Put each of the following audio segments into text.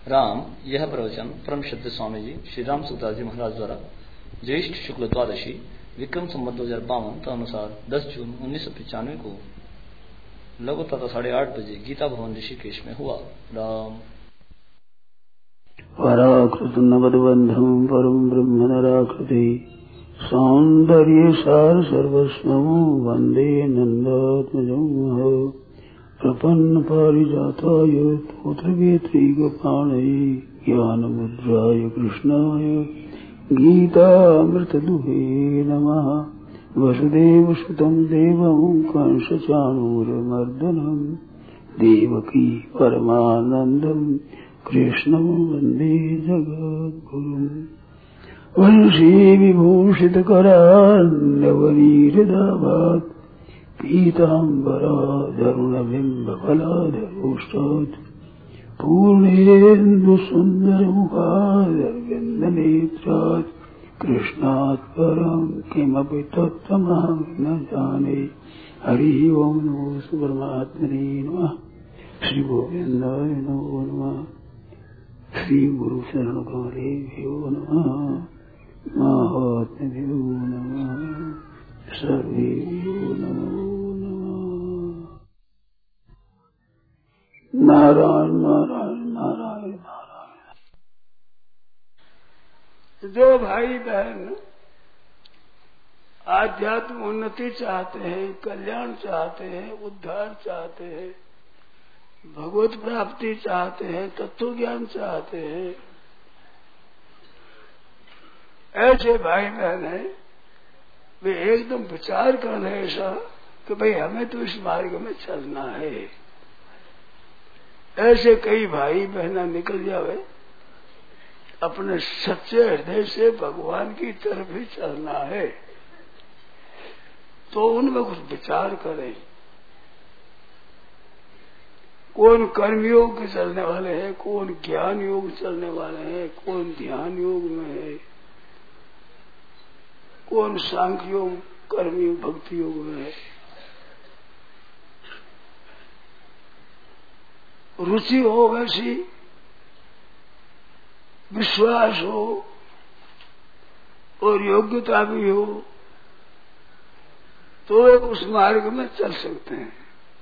राम। यह प्रवचन परम सिद्ध स्वामी जी श्री राम सुखदास जी महाराज द्वारा ज्येष्ठ शुक्ल द्वादशी विक्रम संवत 2052 अनुसार 10 जून 1995 को लगभग तथा 8:30 बजे गीता भवन ऋषिकेश में हुआ। राम। पराकृत नवद्बंधम परम ब्रह्म नराकृति सौंदर्य सार सर्वस्वं वंदे नंदात्मजं प्रपन्न पारिजाताय तोत्रवेत्रैकपाणये ज्ञानमुद्राय कृष्णाय गीतामृतदुहे नमः। वसुदेवसुतं देवं कंसचाणूरमर्दनं देवकी परमानन्दं कृष्णं वन्दे जगद्गुरुम्। वंशी विभूषितकरान्नवनीरदाभात् पीताम्बराधरुणबिम्बफलाधरोष्टात् पूर्णेन्दुसुन्दरमुखादरविन्दनेत्रात् कृष्णात् परं किमपि तत्त्वमहं न जाने। हरि ओं नमो परमात्मने नमः। श्री गोविन्दाय नमो नमः। श्री गुरु शरण कमलेभ्यो नमः। महात्म्यो नमः। सर्वेभ्यो नमो नमः। नारायण नारायण नारायण नारायण। जो भाई बहन आध्यात्म उन्नति चाहते हैं, कल्याण चाहते हैं, उद्धार चाहते हैं, भगवत प्राप्ति चाहते हैं, तत्व ज्ञान चाहते हैं, ऐसे भाई बहन हैं वे एकदम विचार कर रहे ऐसा कि भाई हमें तो इस मार्ग में चलना है। ऐसे कई भाई बहना निकल जावे अपने सच्चे हृदय से भगवान की तरफ ही चलना है तो उनमें कुछ विचार करें। कौन कर्मयोग के चलने वाले हैं, कौन ज्ञान योग चलने वाले हैं, कौन ध्यान योग में है, कौन सांख्य योग, कर्मयोग, भक्ति योग में है। रुचि हो वैसी, विश्वास हो और योग्यता भी हो तो वे उस मार्ग में चल सकते हैं।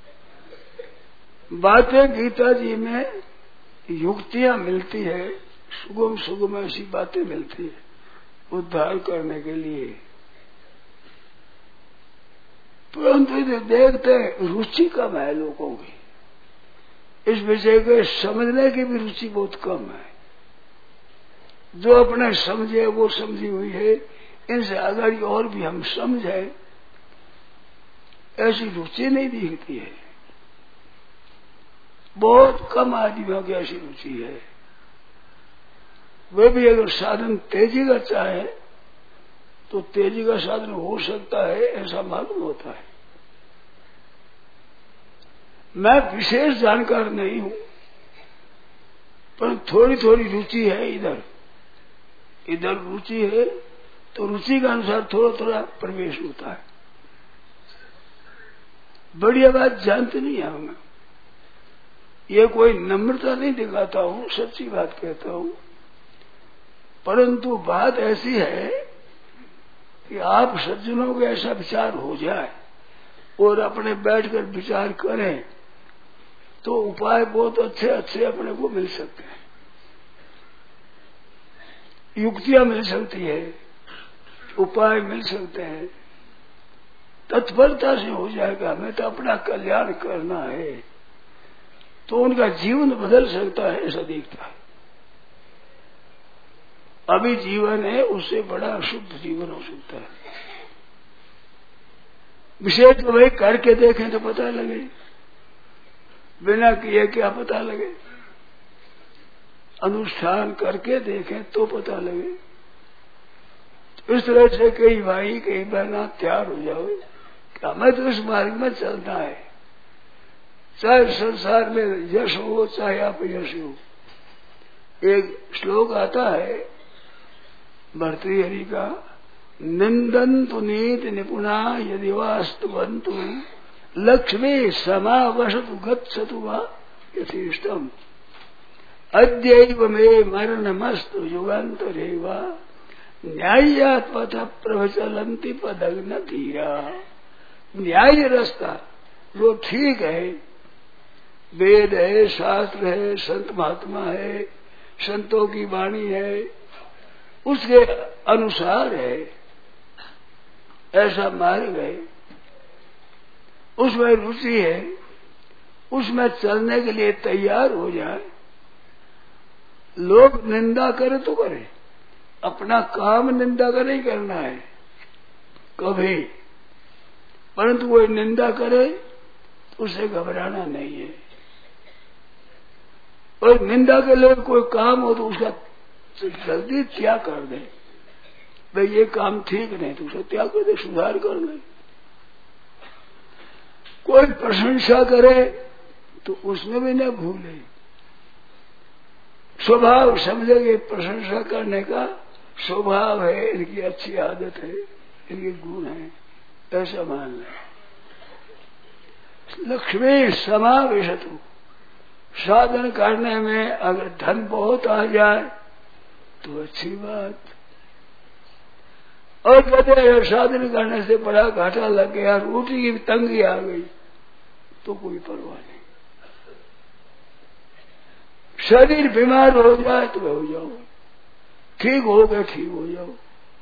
बातें गीता जी में युक्तियां मिलती है, सुगम सुगम ऐसी बातें मिलती है उद्धार करने के लिए, परंतु इधर देखते रुचि कम है लोगों की। इस विषय को समझने की भी रुचि बहुत कम है। जो अपने समझे वो समझी हुई है, इनसे अगर और भी हम समझे ऐसी रुचि नहीं दिखती है। बहुत कम आदमियों की ऐसी रुचि है। वे भी अगर साधन तेजी का चाहे तो तेजी का साधन हो सकता है ऐसा मालूम होता है। मैं विशेष जानकार नहीं हूं पर थोड़ी थोड़ी रुचि है। इधर रुचि है तो रुचि के अनुसार थोड़ा थोड़ा प्रवेश होता है। बढ़िया बात जानते नहीं है मैं, ये कोई नम्रता नहीं दिखाता हूं, सच्ची बात कहता हूं। परंतु बात ऐसी है कि आप सज्जनों को ऐसा विचार हो जाए और अपने बैठकर विचार करें तो उपाय बहुत अच्छे अच्छे अपने को मिल सकते हैं, युक्तियां मिल सकती है, उपाय मिल सकते हैं। तत्परता से हो जाएगा हमें तो अपना कल्याण करना है तो उनका जीवन बदल सकता है ऐसा दिखता है। अभी जीवन है उससे बड़ा शुद्ध जीवन हो सकता है। विषय तो भाई करके देखें तो पता लगे, बिना किए क्या पता लगे। अनुष्ठान करके देखें तो पता लगे। इस तरह से कई भाई कई बहना तैयार हो जाओ कि हमें तो इस मार्ग में चलना है, चाहे संसार में यश हो चाहे अपयश हो। एक श्लोक आता है भर्तृहरि का, निंदन्तु नीति निपुणा यदि वास्तुवन्तु लक्ष्मी समावसतु गच्छतु वा यथेष्टम। अद्यैव मे मरणमस्तु युगान्तरेवा न्याय्यात् पथ प्रवचलन्ति पदग्न धीरा। न्याय रास्ता जो ठीक है, वेद है, शास्त्र है, संत महात्मा है, संतों की वाणी है, उसके अनुसार है, ऐसा मार्ग है, उसमें रुचि है, उसमें चलने के लिए तैयार हो जाए। लोग निंदा करे तो करे, अपना काम निंदा का नहीं करना है कभी, परंतु कोई निंदा करे तो उसे घबराना नहीं है। और निंदा के लिए कोई काम हो तो उसका जल्दी त्याग कर दे। भाई ये काम ठीक नहीं तो उसे त्याग कर दे, सुधार कर दे। कोई प्रशंसा करे तो उसमें भी न भूले। स्वभाव समझेंगे, प्रशंसा करने का स्वभाव है, इनकी अच्छी आदत है, इनके गुण है, ऐसा मान ले। लक्ष्मी समावेशतु, साधन करने में अगर धन बहुत आ जाए तो अच्छी बात, और कहते साधन करने से बड़ा घाटा लग गया, रोटी की तंगी आ गई तो कोई परवाह नहीं। शरीर बीमार हो जाए तो हो जाओ, ठीक हो गए ठीक हो जाओ।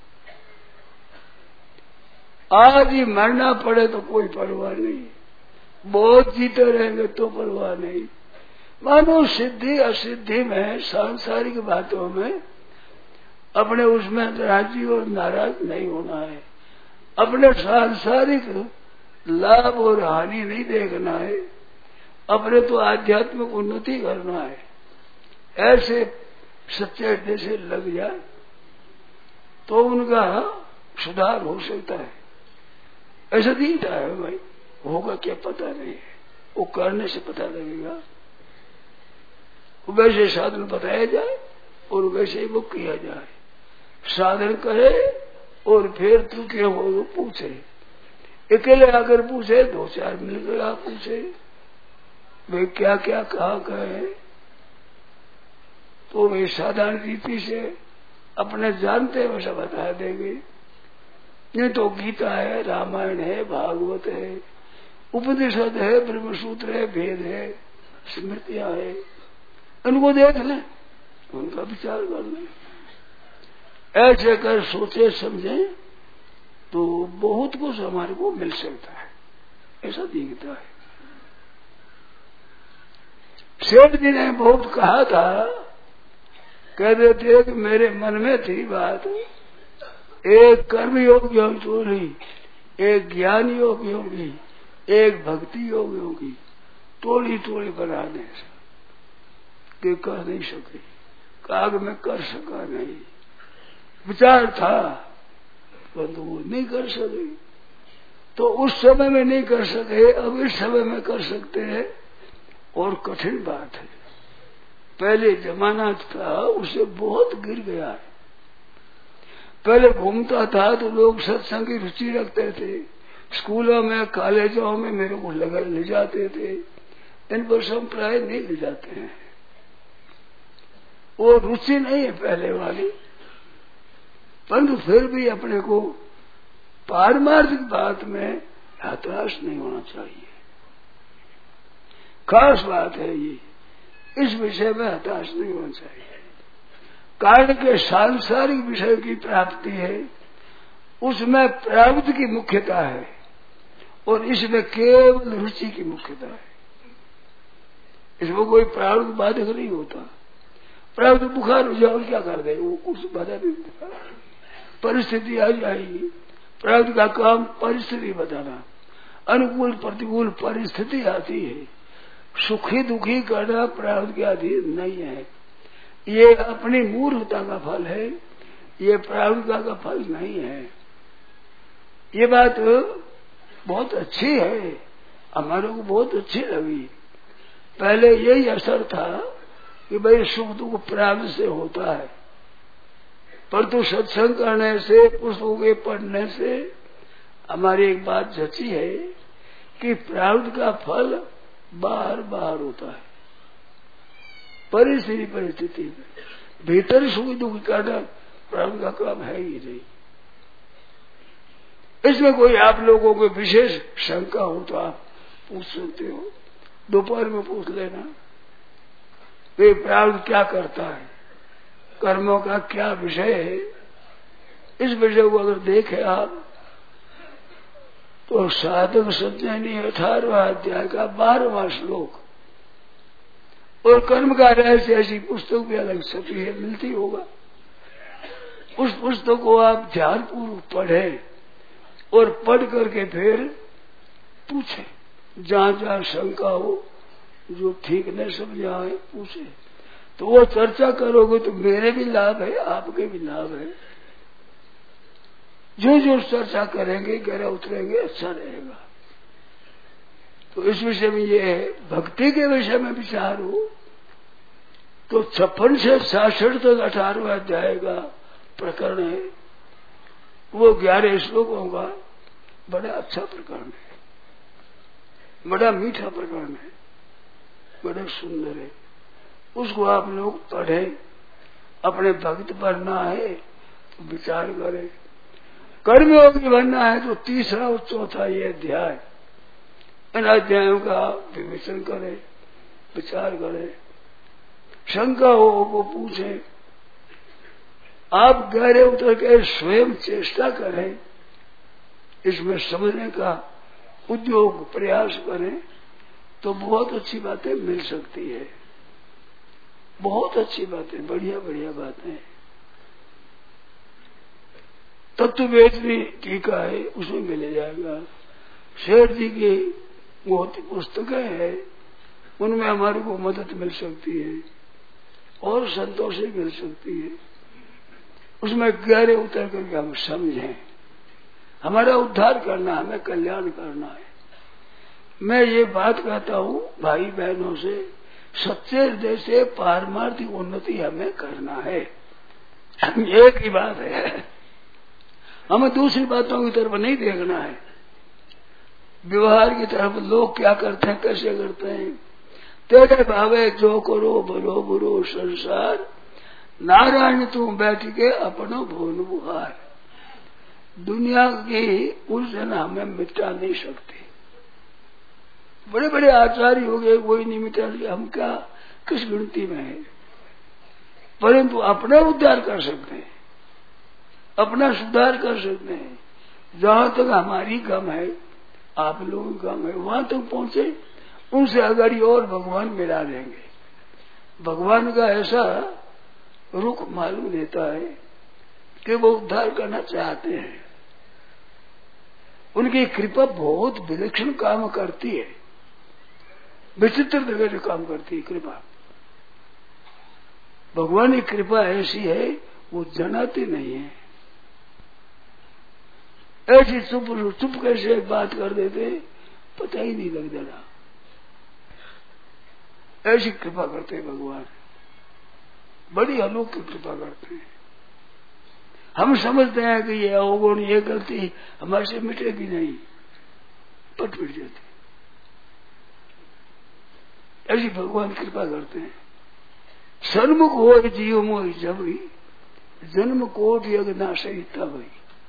आज ही मरना पड़े तो कोई परवाह नहीं, बहुत जीते रहेंगे तो परवाह नहीं। मानो सिद्धि असिद्धि में, सांसारिक बातों में अपने उसमें राजी और नाराज नहीं होना है। अपने सांसारिक लाभ और हानि नहीं देखना है, अपने तो आध्यात्मिक उन्नति करना है। ऐसे सच्चे अड्डे से लग जाए तो उनका सुधार हो सकता है। ऐसा दिखता है भाई, होगा क्या पता नहीं है, वो करने से पता लगेगा। वैसे साधन बताया जाए और वैसे ही वो किया जाए। साधन करे और फिर तू क्या हो पूछे, अकेले आकर पूछे, दो चार मिलकर आप पूछे वे क्या क्या कहा कहे, तो वे साधारण रीति से अपने जानते वैसा बता देंगे। नहीं तो गीता है, रामायण है, भागवत है, उपनिषद है, ब्रह्मसूत्र है, वेद है, स्मृतियां है, उनको देख लें, उनका विचार कर लें। ऐसे कर सोचे समझे तो बहुत कुछ हमारे को मिल सकता है, ऐसा दिखता है। सेठ जी ने बहुत कहा था, कह रहे थे कि मेरे मन में थी बात, एक कर्म योगियों की टोली, एक ज्ञान योगियों की, एक भक्ति योगियों की टोली टोली बनाने से कि कर नहीं सके, काग में कर सका नहीं। विचार था परंतु वो नहीं कर सके, तो उस समय में नहीं कर सके, अब इस समय में कर सकते हैं। और कठिन बात है, पहले जमाना था उसे बहुत गिर गया है। पहले घूमता था तो लोग सत्संग की रुचि रखते थे, स्कूलों में कॉलेजों में मेरे को ले जाते थे। इन पर संप्राय नहीं ले जाते हैं, वो रुचि नहीं है पहले वाली। परंतु फिर भी अपने को पारमार्थिक बात में हताश नहीं होना चाहिए। खास बात है ये, इस विषय में हताश नहीं होना चाहिए। कारण के सांसारिक विषय की प्राप्ति है, उसमें प्रारब्ध की मुख्यता है और इसमें केवल रुचि की मुख्यता है। इसमें कोई प्रारब्ध बाधक नहीं होता। प्रारब्ध बुखार हो जाए क्या कर दे, वो कुछ बाधा नहीं देता। परिस्थिति आ जाएगी, प्रारब्ध का काम परिस्थिति बताना। अनुकूल प्रतिकूल परिस्थिति आती है, सुखी दुखी करना प्रारब्ध के अधीन नहीं है। ये अपनी मूर्खता का फल है, ये प्रारब्ध का फल नहीं है। ये बात बहुत अच्छी है, हमारे को बहुत अच्छी लगी। पहले यही असर था कि भाई सुख दुख प्रारब्ध से होता है, परंतु सत्संग करने से, पुस्तकों के पढ़ने से हमारी एक बात जची है कि प्रारब्ध का फल बाहर बाहर होता है। परिस्थिति में भीतर सुख दुख काटना प्राण का काम है ही नहीं। इसमें कोई आप लोगों को विशेष शंका हो तो आप पूछ सकते हो, दोपहर में पूछ लेना। वे प्राण क्या करता है, कर्मों का क्या विषय है, इस विषय को अगर देखें आप तो साधक संजयनी 18वां अध्याय का 12वां श्लोक और कर्म का रहस्य ऐसी पुस्तक भी अलग छपी है, मिलती होगा। उस पुस्तक को आप ध्यानपूर्वक पढ़ें और पढ़ करके फिर पूछे, जहां जहां शंका हो, जो ठीक न समझ आए पूछे, तो वो चर्चा करोगे तो मेरे भी लाभ है, आपके भी लाभ है। जो जो चर्चा करेंगे गहरा उतरेंगे, अच्छा रहेगा। तो इस विषय में ये है, भक्ति के विषय में विचार हो तो 56 से 66 तक 18वां अध्याय का प्रकरण है, वो 11 श्लोकों का बड़ा अच्छा प्रकरण है, बड़ा मीठा प्रकरण है, बड़ा सुंदर है। उसको आप लोग पढ़ें, अपने भक्त बनना है तो विचार करें, कर्मयोगी बनना है तो 3रा और 4था ये अध्याय, इन अध्यायों का विवेचन करें, विचार करें, शंका हो वो पूछें, आप गहरे उतर के स्वयं चेष्टा करें, इसमें समझने का उद्योग प्रयास करें तो बहुत अच्छी बातें मिल सकती है, बहुत अच्छी बातें, बढ़िया बढ़िया बातें। तत्ववेदनी टीका है, उसमें मिल जाएगा। शेर जी की बहुत पुस्तकें हैं, उनमें हमारे को मदद मिल सकती है और संतोष मिल सकती है। उसमें गहरे उतर करके हम समझें, हमारा उद्धार करना, हमें कल्याण करना है। मैं ये बात कहता हूँ भाई बहनों से, सच्चे हृदय से पारमार्थिक उन्नति हमें करना है, एक ही बात है, हमें दूसरी बातों की तरफ नहीं देखना है। व्यवहार की तरफ लोग क्या करते हैं, कैसे करते हैं, तेरे भावे जो करो भलो बुरो संसार, नारायण तू बैठ के अपनो भोन बुहार। दुनिया की उलझन हमें मिटा नहीं सकती। बड़े बड़े आचार्य हो गए, कोई नहीं मिटा, हम क्या किस गिनती में है, परंतु अपना उद्धार कर सकते हैं, अपना सुधार कर सकते हैं। जहां तक हमारी गम है, आप लोगों की गम है, वहां तक पहुंचे, उनसे अगर और भगवान मिला देंगे। भगवान का ऐसा रुख मालूम देता है कि वो उद्धार करना चाहते हैं। उनकी कृपा बहुत विलक्षण काम करती है, विचित्र तरह से काम करती है कृपा। भगवान की कृपा ऐसी है, वो जनाती नहीं है। ऐसी चुप कैसे बात कर देते, पता ही नहीं लग देना। ऐसी कृपा करते हैं भगवान, बड़ी अलौकिक कृपा करते हैं। हम समझते हैं कि ये अवगुण, ये गलती हमारे से मिटेगी नहीं, पट मिट जाती। ऐसी भगवान कृपा करते हैं। सन्मुख हो जीव मोहि जब जन्म कोट यज्ञ नाशई तब।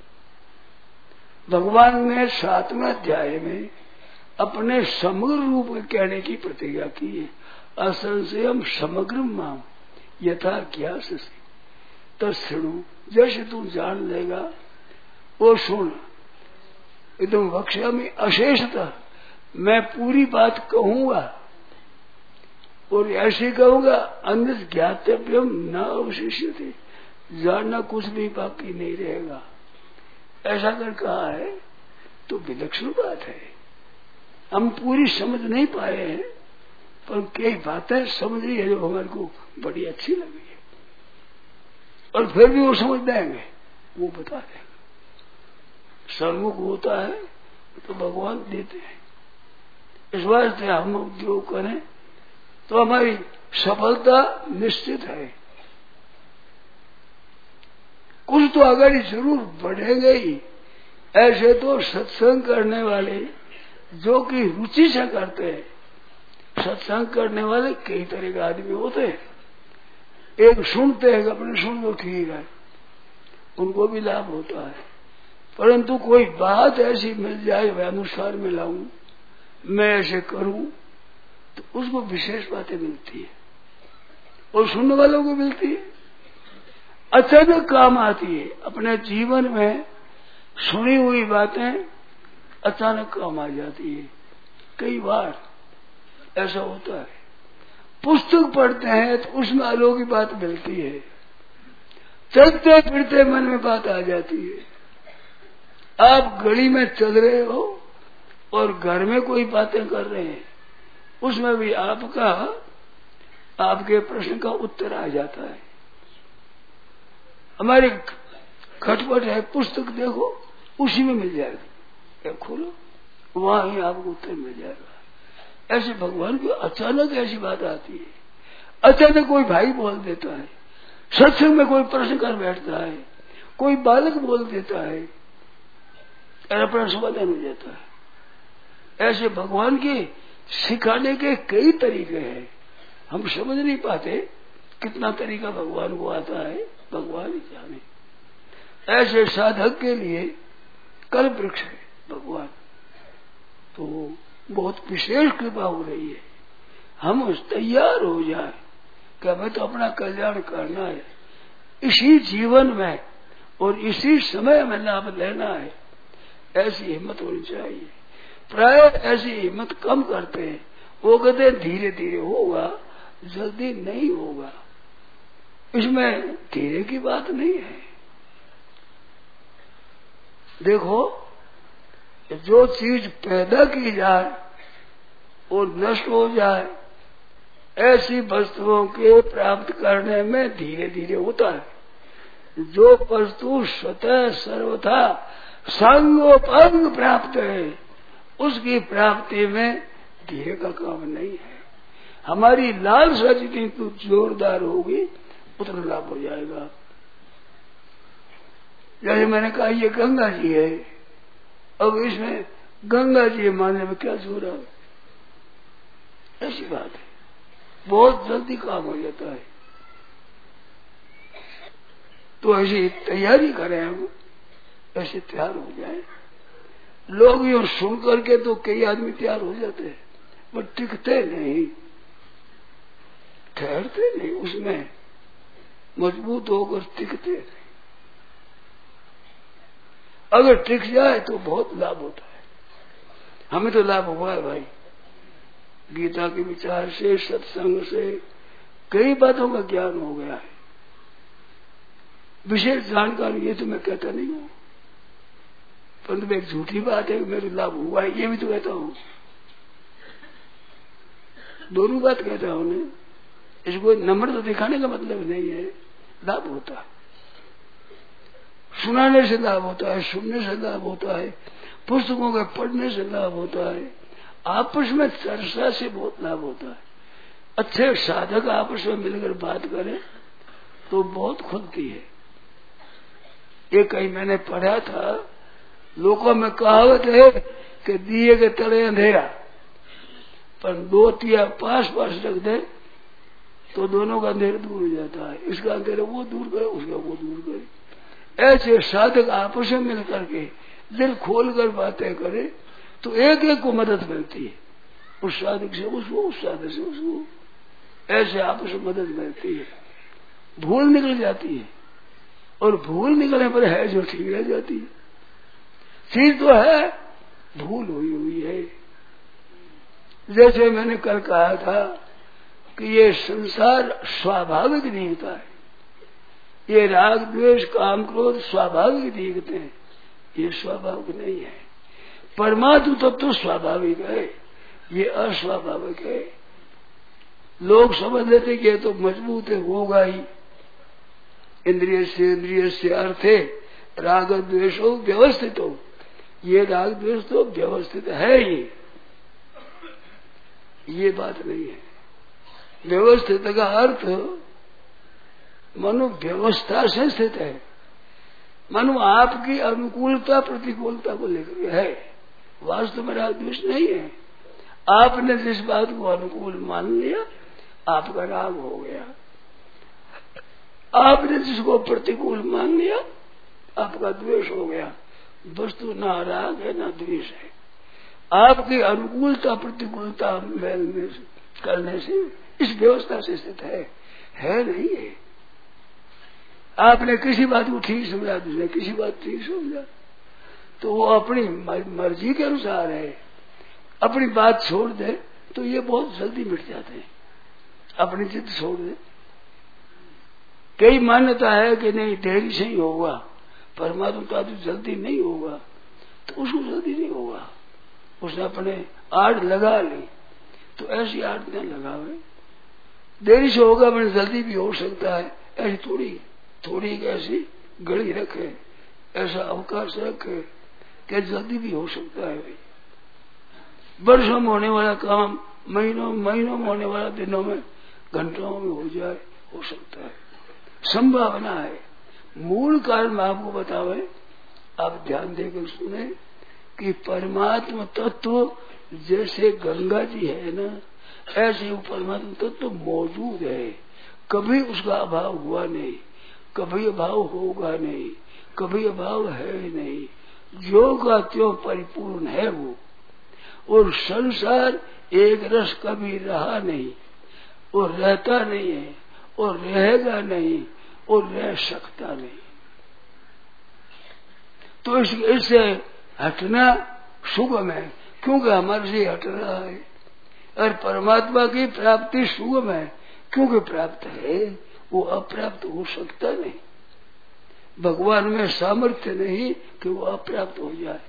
भगवान ने 7वें अध्याय में अपने समग्र रूप में कहने की प्रतिज्ञा की है। असंशयम समग्र माम यथा ज्ञास तत्णु, जैसे तू जान लेगा वो सुन। एकदम वक्ष्या में अशेषता मैं पूरी बात कहूंगा और ऐसे कहूंगा, अन्य ज्ञातव्यम न अवशिष्यते, जानना कुछ भी बाकी नहीं रहेगा। ऐसा अगर कहा है तो विलक्षण बात है। हम पूरी समझ नहीं पाए हैं, पर कई बातें समझ रही है जो हमारे को बड़ी अच्छी लगी है, और फिर भी वो समझ देंगे, वो बता देंगे। सन्मुख होता है तो भगवान देते हैं। इस वास्ते हम उद्योग करें तो हमारी सफलता निश्चित है। कुछ तो अगर जरूर बढ़ेंगे ही। ऐसे तो सत्संग करने वाले जो कि रुचि से करते हैं, सत्संग करने वाले कई तरह के आदमी होते हैं। एक सुनते हैं कि अपने सुन लो ठीक है, उनको भी लाभ होता है। परंतु कोई बात ऐसी मिल जाए वह अनुसार में लाऊं, मैं ऐसे करूं, तो उसको विशेष बातें मिलती है और सुनने वालों को मिलती है, अचानक काम आती है। अपने जीवन में सुनी हुई बातें अचानक काम आ जाती है। कई बार ऐसा होता है, पुस्तक पढ़ते हैं तो उसमें अलौकिक बात मिलती है, चलते फिरते मन में बात आ जाती है। आप गली में चल रहे हो और घर में कोई बातें कर रहे हैं, उसमें भी आपके प्रश्न का उत्तर आ जाता है। हमारे खटपट है, पुस्तक देखो उसी में मिल जाएगा, खोलो वहां ही आपको उत्तर मिल जाएगा। ऐसे भगवान की अचानक ऐसी बात आती है, अचानक कोई भाई बोल देता है, सत्संग में कोई प्रश्न कर बैठता है, कोई बालक बोल देता है और अपना समाधान हो जाता है। ऐसे भगवान के सिखाने के कई तरीके हैं, हम समझ नहीं पाते कितना तरीका भगवान को आता है, भगवान ही जाने। ऐसे साधक के लिए कल्प वृक्ष है भगवान, तो बहुत विशेष कृपा हो रही है। हम उस तैयार हो जाए कि हमें तो अपना कल्याण करना है, इसी जीवन में और इसी समय में लाभ लेना है, ऐसी हिम्मत होनी चाहिए। प्राय ऐसी हिम्मत कम करते हैं, वो कहते हैं धीरे धीरे होगा, जल्दी नहीं होगा। इसमें धीरे की बात नहीं है। देखो, जो चीज पैदा की जाए और नष्ट हो जाए, ऐसी वस्तुओं के प्राप्त करने में धीरे धीरे होता है। जो वस्तु स्वतः सर्वथा संगोपंग प्राप्त है, उसकी प्राप्ति में धीरे का काम नहीं है। हमारी लालसा जितनी जोरदार होगी उतना लाभ हो जाएगा। जैसे मैंने कहा ये गंगा जी है, अब इसमें गंगा जी मानने में क्या जोर है, ऐसी बात है, बहुत जल्दी काम हो जाता है। तो ऐसी तैयारी करें हम, ऐसे तैयार हो जाए। लोग यूं सुन करके तो कई आदमी तैयार हो जाते हैं, वो टिकते नहीं, ठहरते नहीं, उसमें मजबूत होकर टिकते नहीं। अगर टिक जाए तो बहुत लाभ होता है। हमें तो लाभ हुआ है भाई, गीता के विचार से, सत्संग से कई बातों का ज्ञान हो गया है। विशेष जानकारी ये तो मैं कहता नहीं हूं, परंतु एक झूठी बात है कि मेरे लाभ हुआ है, ये भी तो कहता हूं। दोनों बात कहता हूं ने, इसको नम्रता दिखाने का मतलब नहीं है। लाभ होता है, सुनाने से लाभ होता है, सुनने से लाभ होता है, पुस्तकों के पढ़ने से लाभ होता है, आपस में चर्चा से बहुत लाभ होता है। अच्छे साधक आपस में मिलकर बात करें तो बहुत खुलती है। ये कहीं मैंने पढ़ा था, लोगों में कहावत है कि दिए के तले अंधेरा, पर दो दिया पास रख दे तो दोनों का अंधेरा दूर हो जाता है। इसका अंधेरा वो दूर करे, उसका वो दूर करे। ऐसे साधक आपस में मिल करके दिल खोल कर बातें करे तो एक एक को मदद मिलती है, उस साधक से उसको, उस साधक से उसको, ऐसे आपस में मदद मिलती है। भूल निकल जाती है और भूल निकलने पर है जो ठीक रह जाती है। चीज तो है, भूल हुई है। जैसे मैंने कल कहा था कि ये संसार स्वाभाविक दिखता है, ये राग द्वेष काम क्रोध स्वाभाविक दिखते हैं, ये स्वाभाविक नहीं है। परमात्म तत्व तो स्वाभाविक है, ये अस्वाभाविक है। लोग समझ लेते कि ये तो मजबूत है, होगा ही। इंद्रिय से अर्थ है राग द्वेष हो व्यवस्थित हो, ये राग द्वेष तो व्यवस्थित है ही, ये बात नहीं है। व्यवस्थित का अर्थ मनु व्यवस्था से स्थित है, मनु आपकी अनुकूलता प्रतिकूलता को लेकर है। वास्तव में राग द्वेष नहीं है, आपने जिस बात को अनुकूल मान लिया आपका राग हो गया। आपने जिसको प्रतिकूल मान लिया, आपका द्वेष हो गया। वस्तु ना राग है ना द्वेष है। आपकी अनुकूलता प्रतिकूलता करने से इस व्यवस्था से स्थित है नहीं है। आपने किसी बात को ठीक समझा, दूसरे किसी बात ठीक समझा, तो वो अपनी मर्जी के अनुसार है। अपनी बात छोड़ दे तो ये बहुत जल्दी मिट जाते हैं। अपनी जिद छोड़ दे। कई मान्यता है कि नहीं देरी से ही होगा, परमात्मा का तो जल्दी नहीं होगा, तो उसको जल्दी नहीं होगा। उसने अपने आड़ लगा ली, तो ऐसी आड़ न लगावे। देरी से होगा मैंने जल्दी भी हो सकता है, ऐसी थोड़ी ऐसी घड़ी रखे, ऐसा अवकाश रखे कि जल्दी भी हो सकता है। भाई वर्षों में होने वाला काम महीनों में होने वाला दिनों में घंटों में हो जाए, हो सकता है, संभावना है। मूल कारण मैं आपको बतावे, आप ध्यान देकर सुने कि परमात्मा तत्व जैसे गंगा जी है ना, ऐसे वो परमात्मा तत्व मौजूद है। कभी उसका अभाव हुआ नहीं, कभी अभाव होगा नहीं, कभी अभाव है नहीं। जो का त्यों परिपूर्ण है वो। और संसार एक रस कभी रहा नहीं, और रहता नहीं है, और रहेगा नहीं, और रह सकता नहीं। तो इससे हटना सुगम है, क्योंकि हमारे से हट रहा है। और परमात्मा की प्राप्ति सुगम है, क्योंकि प्राप्त है, वो अप्राप्त हो सकता नहीं। भगवान में सामर्थ्य नहीं कि वो अप्राप्त हो जाए।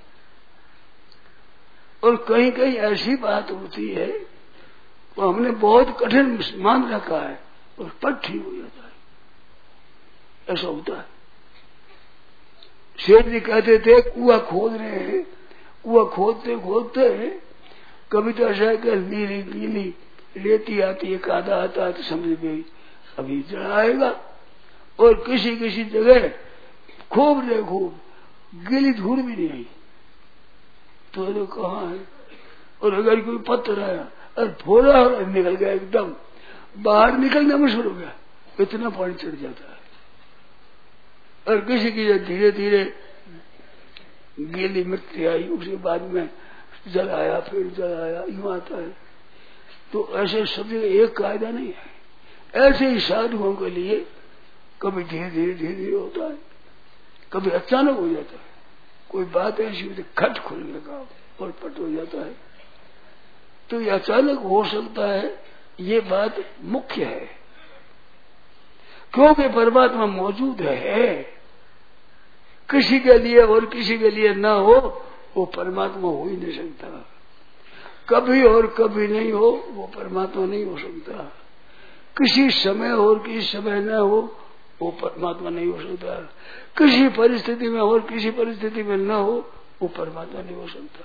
और कहीं कहीं ऐसी बात होती है, वो हमने बहुत कठिन मान रखा है, और पर ठीक हो जाता है। ऐसा होता है। शेठ जी कहते थे कुआ खोद रहे हैं, कुआ खोदते खोदते कभी तो ऐसा है कि नीली नीली रेती आती है, कादा आता है, तो समझ गई अभी जड़ा आएगा। और किसी किसी जगह खूब रहे, खूब गीली धूल भी नहीं आई, तो कहाँ है। और अगर कोई पत्थर आया और फोड़ा और निकल गया, एकदम बाहर निकलना मुश्किल हो गया, इतना पानी चढ़ जाता है। और किसी की धीरे धीरे गीली मिट्टी आई, उसके बाद में जल आया, फिर जल आया, यूं आता है। तो ऐसे सब जगह एक कायदा नहीं है। ऐसे ही साधुओं के लिए कभी धीरे धीरे धीरे धीरे होता है, कभी अचानक हो जाता है। कोई बात ऐसी होती खट खुलने का और पट हो जाता है। तो ये अचानक हो सकता है, ये बात मुख्य है, क्योंकि परमात्मा मौजूद है। किसी के लिए और किसी के लिए न हो, वो परमात्मा हो ही नहीं सकता। कभी और कभी नहीं हो, वो परमात्मा नहीं हो सकता। किसी समय और किसी समय न हो, वो परमात्मा नहीं हो सकता। किसी परिस्थिति में और किसी परिस्थिति में न हो, वो परमात्मा नहीं हो सकता।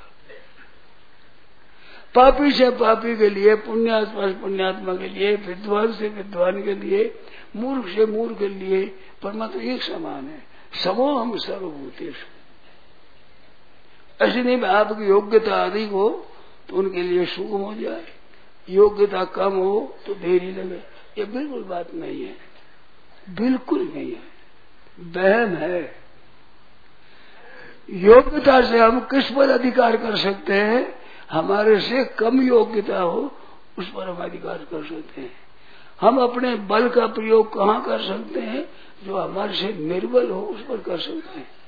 पापी से पापी के लिए, पुण्यात्मा से पुण्यात्मा के लिए, विद्वान से विद्वान के लिए, मूर्ख से मूर्ख के लिए परमात्मा एक समान है। समो हम सर्वभूतेषु। ऐसे नहीं आपकी योग्यता अधिक हो तो उनके लिए सुगम हो जाए, योग्यता कम हो तो देरी लगे, ये बिल्कुल बात नहीं है, बिल्कुल नहीं है, वहम है। योग्यता से हम किस पर अधिकार कर सकते हैं? हमारे से कम योग्यता हो उस पर हम अधिकार कर सकते हैं। हम अपने बल का प्रयोग कहाँ कर सकते हैं? जो हमारे से निर्बल हो उस पर कर सकते हैं।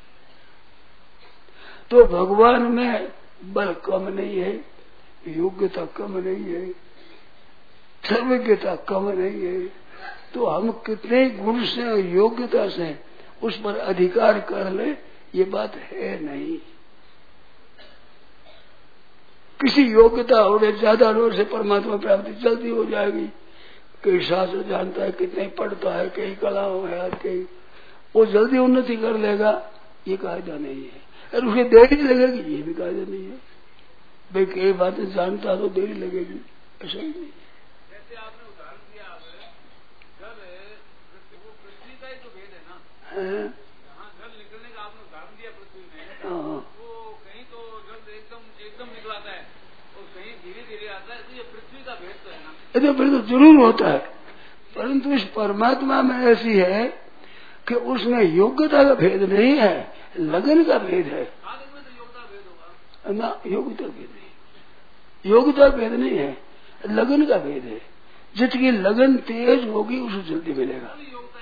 तो भगवान में बल कम नहीं है, योग्यता कम नहीं है, सर्वज्ञता कम नहीं है, तो हम कितने गुण से और योग्यता से उस पर अधिकार कर ले, ये बात है नहीं। किसी योग्यता होने ज्यादा होने से परमात्मा प्राप्ति जल्दी हो जाएगी। कई शास्त्र जानता है, कितने पढ़ता है, कई कलाओं है, कई वो जल्दी उन्नति कर लेगा, ये कायदा नहीं है। और उसे देरी लगेगी, ये भी कायदा नहीं है। भाई कई बातें जानता तो देरी लगेगी, ऐसा ही नहीं। जैसे आपने उदाहरण दिया, जल पृथ्वी का ही तो भेद है ना, जहाँ जल निकलने का आपने उदाहरण दिया पृथ्वी में, तो कहीं तो जल एकदम निकलाता है और कहीं धीरे धीरे आता है, तो ये पृथ्वी का भेद तो है ना। ये तो फिर तो जरूर होता है, पर परंतु इस परमात्मा में ऐसी है कि उसमें योग्यता का भेद नहीं है, लगन का भेद है ना। योग्यता भेद नहीं, योग्यता भेद नहीं है, लगन का भेद है। जितनी लगन तेज होगी उसे जल्दी मिलेगा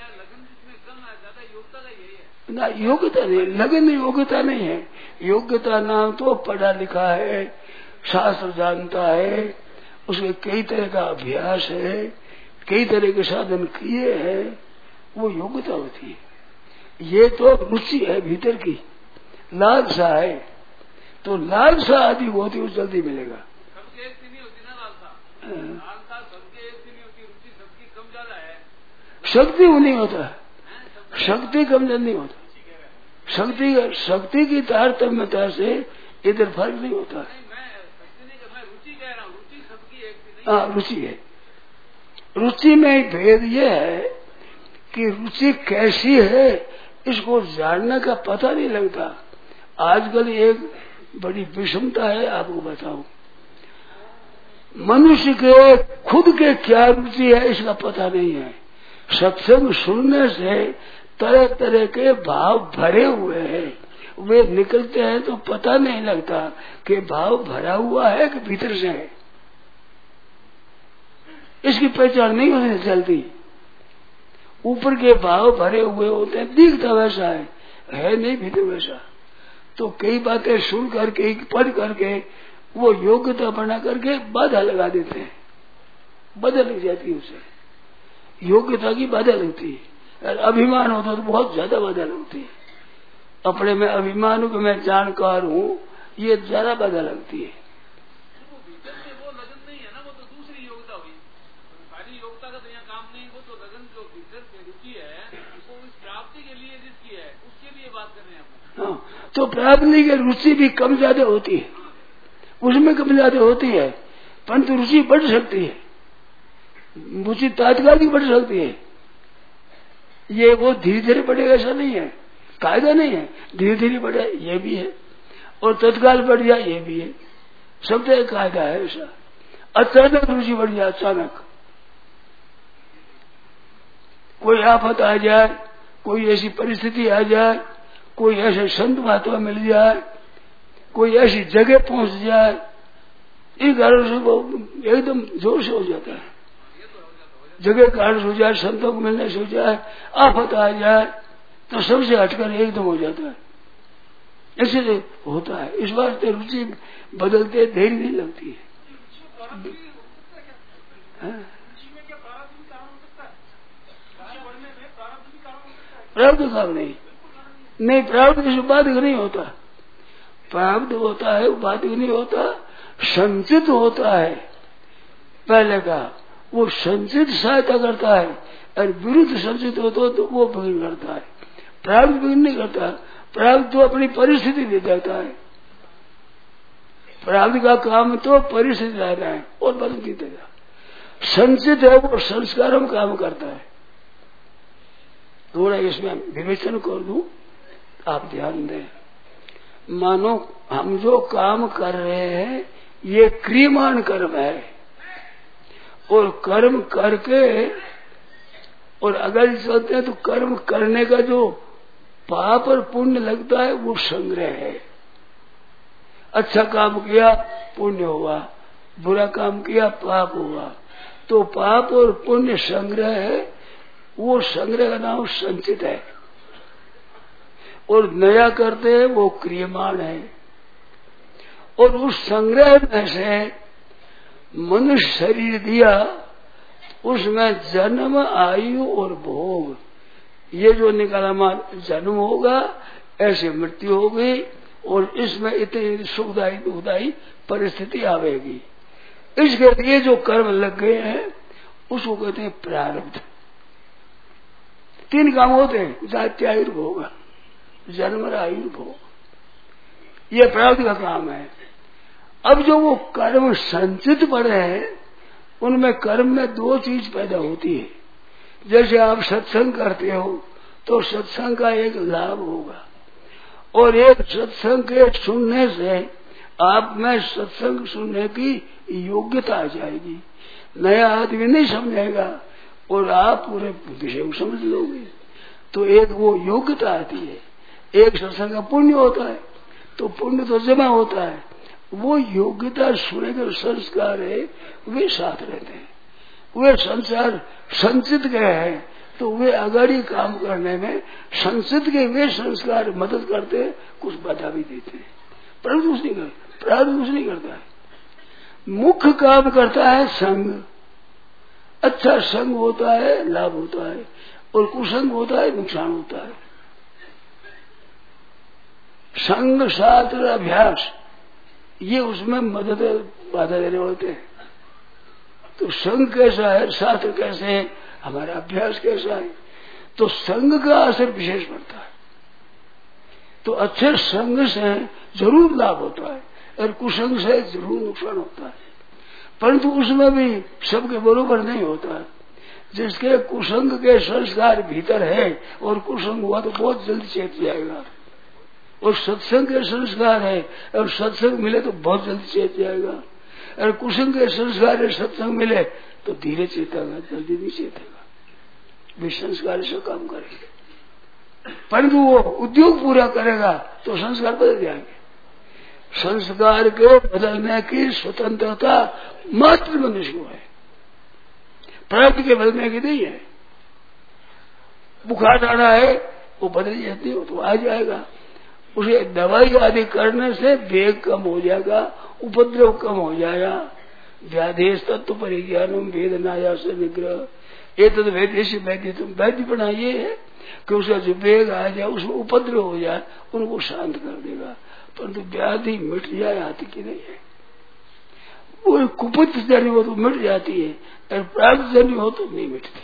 ना। योग्यता नहीं, लगन योग्यता नहीं है। योग्यता नाम तो पढ़ा लिखा है, शास्त्र जानता है, उसमें कई तरह का अभ्यास है, कई तरह के साधन किए हैं, वो योग्यता होती है। ये तो रुचि है भीतर की, लालसा है, तो लालसा आदि होती है, जल्दी मिलेगा। सबके एक सी नहीं होती ना लालसा, लालसा सबके एक सी नहीं होती, रुचि सबकी कम ज्यादा है। शक्ति वो नहीं होता, शक्ति कम ज्यादा नहीं होता। शक्ति की तारतम्यता से इधर फर्क नहीं होता। मैं रुचि कह रहा हूँ, रुचि सबकी एक सी नहीं। हाँ, रुचि है। रुचि में भेद ये है कि रुचि कैसी है इसको जानने का पता नहीं लगता। आजकल एक बड़ी विषमता है, आपको बताऊं, मनुष्य के खुद के क्या रुचि है इसका पता नहीं है। सत्संग सुनने से तरह तरह के भाव भरे हुए हैं, वे निकलते हैं तो पता नहीं लगता कि भाव भरा हुआ है कि भीतर से है। इसकी पहचान नहीं होने चलती। ऊपर के भाव भरे हुए होते हैं, दिखता वैसा है नहीं भीतर वैसा। तो कई बातें सुन करके पढ़ करके वो योग्यता बना करके बाधा लगा देते हैं, बाधा लग जाती है उसे, योग्यता की बाधा लगती है। और अभिमान होता तो बहुत ज्यादा बाधा लगती है। अपने में अभिमान हूं कि मैं जानकार हूँ, ये ज्यादा बाधा लगती है। वो भीतर से वो लगन नहीं है ना, वो तो दूसरी योग्यता हुई। सारी योग्यता का तो यहाँ काम नहीं, वो तो लगन जो भीतर से रुचि है, वो इस प्राप्ति के लिए जिसकी है उसके लिए बात कर रहे हैं आप। हाँ, तो प्राप्ति की रुचि भी कम ज्यादा होती है, उसमें कम ज्यादा होती है, परंतु रुचि बढ़ सकती है। रुचि तात्कालिक बढ़ सकती है, ये वो धीरे धीरे बढ़ेगा ऐसा नहीं है, कायदा नहीं है। धीरे धीरे बढ़े ये भी है, और तत्काल बढ़ जाए ये भी है, सब तो एक कायदा है ऐसा। अचानक रुचि बढ़ जाए, अचानक कोई आफत आ जाए, कोई ऐसी परिस्थिति आ जाए, कोई ऐसे संत महात्मा मिल जाए, कोई ऐसी जगह पहुंच जाए, इन कारण से वो एकदम जोर से हो जाता है। जगह कारण हो जाए, संतों को मिलने से हो जाए, आफत आ जाए तो सबसे हटकर एकदम हो जाता है। ऐसे होता है। इस वास्ते रुचि बदलते देरी नहीं लगती है। प्रारब्ध काम नहीं, प्रारब्ध इस बाधिक नहीं होता। प्रारब्ध होता है, बाधिक नहीं होता, संचित होता है। पहले का वो संचित सहायता करता है, और विरुद्ध संचित होता है तो वो विघ्न करता है। प्रारब्ध विघ्न नहीं करता, प्रारब्ध तो अपनी परिस्थिति दे देता है। प्रारब्ध का काम तो परिस्थिति रहना है और बदल नहीं देगा। संचित है वो संस्कारों में काम करता है। थोड़ा इसमें विवेचन कर दूं, आप ध्यान दें। मानो हम जो काम कर रहे हैं ये क्रियमाण कर्म है, और कर्म करके और अगर चलते हैं तो कर्म करने का जो पाप और पुण्य लगता है वो संग्रह है। अच्छा काम किया पुण्य हुआ, बुरा काम किया पाप हुआ, तो पाप और पुण्य संग्रह है, वो संग्रह का नाम संचित है। और नया करते हैं वो क्रियमाण है। और उस संग्रह में से मनुष्य शरीर दिया, उसमें जन्म आयु और भोग, ये जो निकाला जन्म होगा, ऐसे मृत्यु होगी, और इसमें इतनी सुखदायी दुखदायी परिस्थिति आवेगी। इसके लिए जो कर्म लग गए हैं उसको कहते हैं प्रारब्ध। 3 काम होते हैं, जात्यायुर्भोग, जन्म आयुर्भोग, ये प्रारब्ध का काम है। अब जो वो कर्म संचित पड़े हैं उनमें कर्म में 2 चीज पैदा होती है। जैसे आप सत्संग करते हो तो सत्संग का एक लाभ होगा, और एक सत्संग के सुनने से आप में सत्संग सुनने की योग्यता आ जाएगी। नया आदमी नहीं समझेगा, और आप पूरे विषय को समझ लोगे। तो एक वो योग्यता आती है, एक सत्संग का पुण्य होता है, तो पुण्य तो जमा होता है, वो योग्यता सुनेकर संस्कार है वे साथ रहते हैं, वे संसार संचित गए हैं, तो वे आगाड़ी काम करने में संचित के वे संस्कार मदद करते, कुछ बाधा भी देते हैं, परंतु कुछ नहीं करते, प्रारब्ध कुछ नहीं करता है। मुख्य काम करता है संग। अच्छा संग होता है लाभ होता है, और कुसंग होता है नुकसान होता है। संग शास्त्र अभ्यास ये उसमें मदद बाधा देने होते हैं। तो संग कैसा है, शास्त्र कैसे है, हमारा अभ्यास कैसा है, तो संग का असर विशेष पड़ता है। तो अच्छे संग से जरूर लाभ होता है और कुसंग से जरूर नुकसान होता है, परंतु उसमें भी सबके बरोबर नहीं होता है। जिसके कुसंग के संस्कार भीतर है और कुसंग हुआ तो बहुत जल्दी चेत जाएगा, और सत्संग के संस्कार है और सत्संग मिले तो बहुत जल्दी चेत जाएगा, और कुसंग के संस्कार है सत्संग मिले तो धीरे चेतेगा, जल्दी नहीं चेतेगा। वे संस्कार से काम करेंगे, परंतु वो उद्योग पूरा करेगा तो संस्कार बदल जाएंगे। संस्कार के बदलने की स्वतंत्रता मात्र मनुष्य को है, प्राप्ति के बदलने की नहीं है। बुखार आना है वो बदल जाती हो तो आ जाएगा, उसे दवाई आदि करने से वेग कम हो जाएगा, उपद्रव कम हो जाएगा। व्याधेश तत्व परिज्ञानम वेदनाया से निग्रह ये तद वैद्य वैद्य तुम वैद्य बनाइए है कि उसका जो वेग आ जाए, उसमें उपद्रव हो जाए, उनको शांत कर देगा। परंतु व्याधि मिट जाए आती की नहीं है, वो कुपित जन्य हो तो मिट जाती है, और प्राप्त जन्य हो तो नहीं मिटती।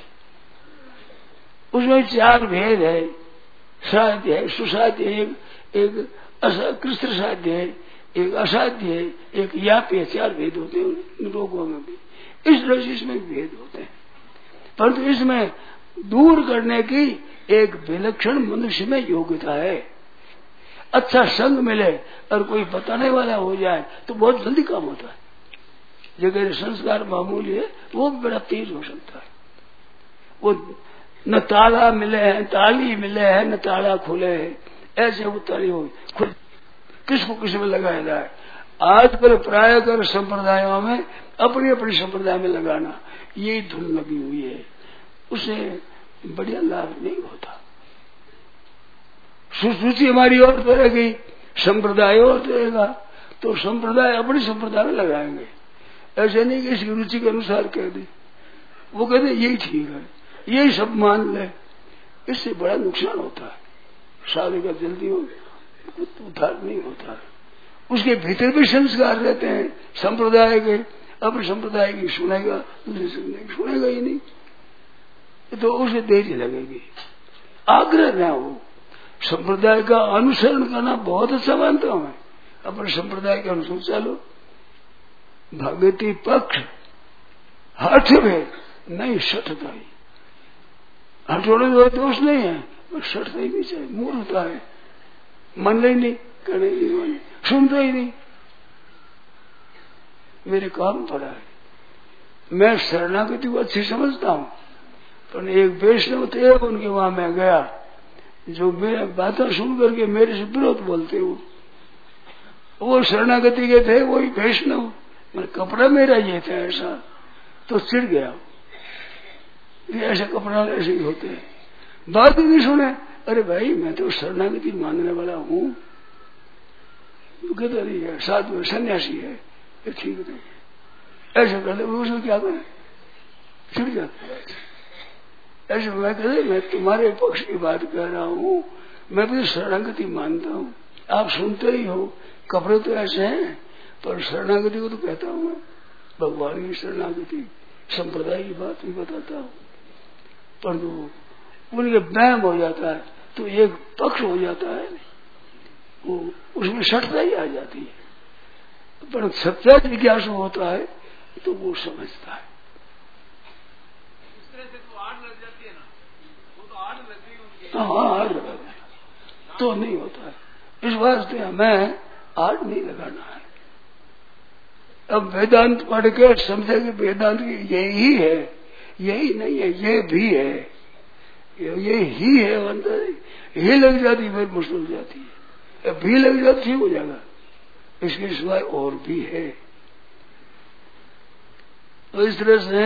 उसमें चार भेद है, साध्य है, सुसाध्य है, एक कृष्ण साध्य है, एक असाध्य है, एक याप्य, चार भेद होते हैं रोगों में भी। इस तरह से इसमें भेद होते हैं, परंतु इसमें दूर करने की एक विलक्षण मनुष्य में योग्यता है। अच्छा संग मिले और कोई बताने वाला हो जाए तो बहुत जल्दी काम होता है। जगह संस्कार मामूली है वो भी बड़ा तेज हो सकता है। वो न ताला मिले हैं, ताली मिले हैं, न ताला खुले है, ऐसे वो ताली हो खुद किसको किसमें लगाया जाए। आजकल प्राय कर संप्रदायों में अपनी अपनी संप्रदाय में लगाना ये धुन लगी हुई है, उसे बढ़िया लाभ नहीं होता। सुश्रुति हमारी और रहेगी, संप्रदाय और रहेगा, तो संप्रदाय अपनी संप्रदाय में लगाएंगे। ऐसे नहीं कि इसकी रुचि के अनुसार कह दे, वो कहते यही ठीक है, यही सब मान ले, इससे बड़ा नुकसान होता है। शादी का जल्दी हो उद्धार नहीं होता है। उसके भीतर भी संस्कार रहते हैं संप्रदाय के, अपने संप्रदाय की सुनेगा, दूसरे सुनेगा ही नहीं, तो उसे देरी लगेगी। आग्रह न हो, संप्रदाय का अनुसरण करना बहुत अच्छा मानता हूं मैं, अपने संप्रदाय के अनुसार चलो। भगति पक्ष हठ में नहीं सठता ही, हठोड़े में दोष नहीं है, सठता ही नहीं चाहिए, मूर्खता है, मन ही नहीं करने की मन सुनता ही नहीं। मेरे काम पड़ा है, मैं शरणागति को अच्छी समझता हूं, पर एक वैष्णव थे उनके वहां मैं गया, जो मेरे बातें सुन करके मेरे से विरोध बोलते वो शरणागति के थे, वही वैष्णव, मैं कपड़ा मेरा ये था ऐसा, तो चिढ़ गया, ऐसे कपड़ा ऐसे ही होते हैं, बात ही नहीं सुने। अरे भाई मैं तो शरणागति मानने वाला हूँ, कहता नहीं है, साधु है, सन्यासी है, ये ठीक नहीं है, ऐसे कहते उसमें क्या करें, चिढ़ जाता है। ऐसे मैं कहते मैं तुम्हारे पक्ष की बात कह रहा हूँ, मैं भी शरणागति मानता हूँ, आप सुनते ही हो, कपड़े तो ऐसे हैं, पर शरणागति को तो कहता हूँ मैं, भगवान की शरणागति, संप्रदाय की बात भी बताता हूँ, परंतु उनके वहम हो जाता है तो एक पक्ष हो जाता है, वो उसमें सटता ही आ जाती है। पर सत्य जिज्ञासु होता है तो वो समझता है। इस तरह से तो आड़ लग जाती है ना, वो तो आड़ लग गई उनकी। हाँ आड़ लगा तो नहीं होता है, इस वास्ते हमें आड़ नहीं लगाना है। अब वेदांत पढ़ के समझे कि वेदांत यही है, यही नहीं है, ये भी है, ये ही है अंदर। ही लग जाती फिर मुश्किल जाती है, भी लग जाती ठीक हो जाएगा। इसके सिवाय और भी है। तो इस तरह से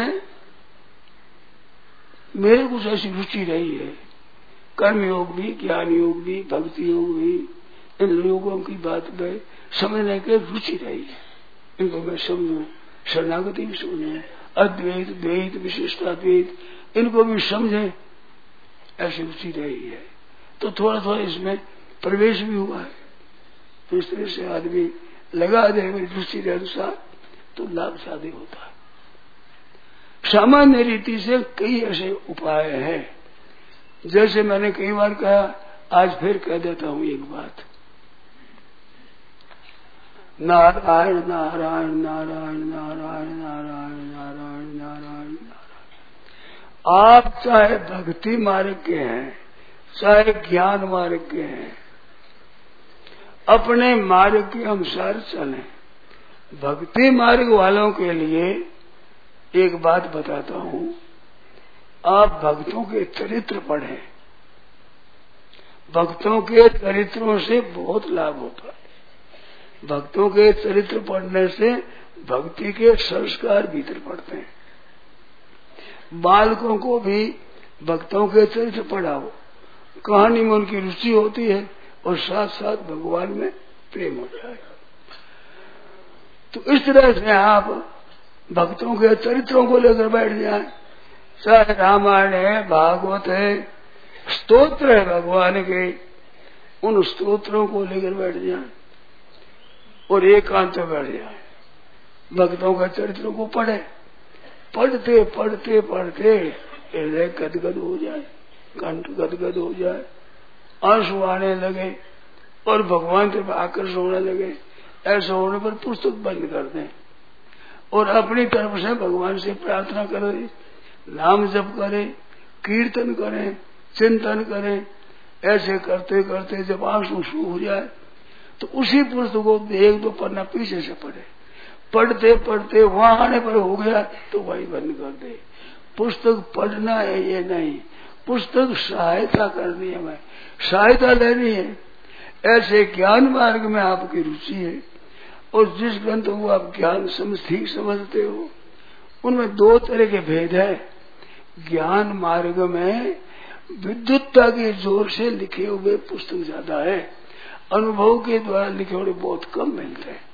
मेरे कुछ ऐसी रुचि रही है, कर्म योग भी, ज्ञान योग भी, भक्ति योग भी, इन लोगों की बात में समझने की रुचि रही है। इनको मैं समझू, शरणागति भी समझू, अद्वैत, द्वैत, विशिष्टाद्वैत, इनको भी समझे, ऐसी रुचि रही है। तो थोड़ा थोड़ा इसमें प्रवेश भी हुआ है। तो इस तरह से आदमी लगा दे रुचि के अनुसार तो लाभ शादी होता है। सामान्य रीति से कई ऐसे उपाय हैं, जैसे मैंने कई बार कहा, आज फिर कह देता हूं एक बात। नारायण नारायण नारायण नारायण नारायण नारायण नारायण नारायण। आप चाहे भक्ति मार्ग के हैं, चाहे ज्ञान मार्ग के हैं, अपने मार्ग के अनुसार चलें। भक्ति मार्ग वालों के लिए एक बात बताता हूं, आप भक्तों के चरित्र पढ़ें। भक्तों के चरित्रों से बहुत लाभ होता है। भक्तों के चरित्र पढ़ने से भक्ति के संस्कार भीतर पड़ते हैं। बालकों को भी भक्तों के चरित्र पढ़ाओ, कहानी में उनकी रुचि होती है और साथ साथ भगवान में प्रेम हो जाए। तो इस तरह से आप भक्तों के चरित्रों को लेकर बैठ जाए, चाहे रामायण है, भागवत है, स्तोत्र है भगवान के, उन स्तोत्रों को लेकर बैठ जाए और एकांत में बैठ जाए, भक्तों के चरित्रों को पढ़े। पढ़ते पढ़ते पढ़ते हृदय गदगद हो जाए, कंठ गदगद हो जाए, आंसू आने लगे और भगवान तरफ आकर्षण होने लगे। ऐसा होने पर पुस्तक बंद कर दें और अपनी तरफ से भगवान से प्रार्थना करें, नाम जप करें, कीर्तन करें, चिंतन करें। ऐसे करते करते जब आंसू सूख हो जाए तो उसी पुस्तक को एक दो पन्ना पीछे से पढ़े। पढ़ते पढ़ते वहां आने पर हो गया तो वही बंद कर दे। पुस्तक पढ़ना है ये नहीं, पुस्तक सहायता करनी है, मैं सहायता लेनी है। ऐसे ज्ञान मार्ग में आपकी रुचि है और जिस ग्रंथ को आप ज्ञान ठीक समझते हो, उनमें दो तरह के भेद है। ज्ञान मार्ग में विद्युतता के जोर से लिखे हुए पुस्तक ज्यादा है, अनुभव के द्वारा लिखे हुए बहुत कम मिलते हैं।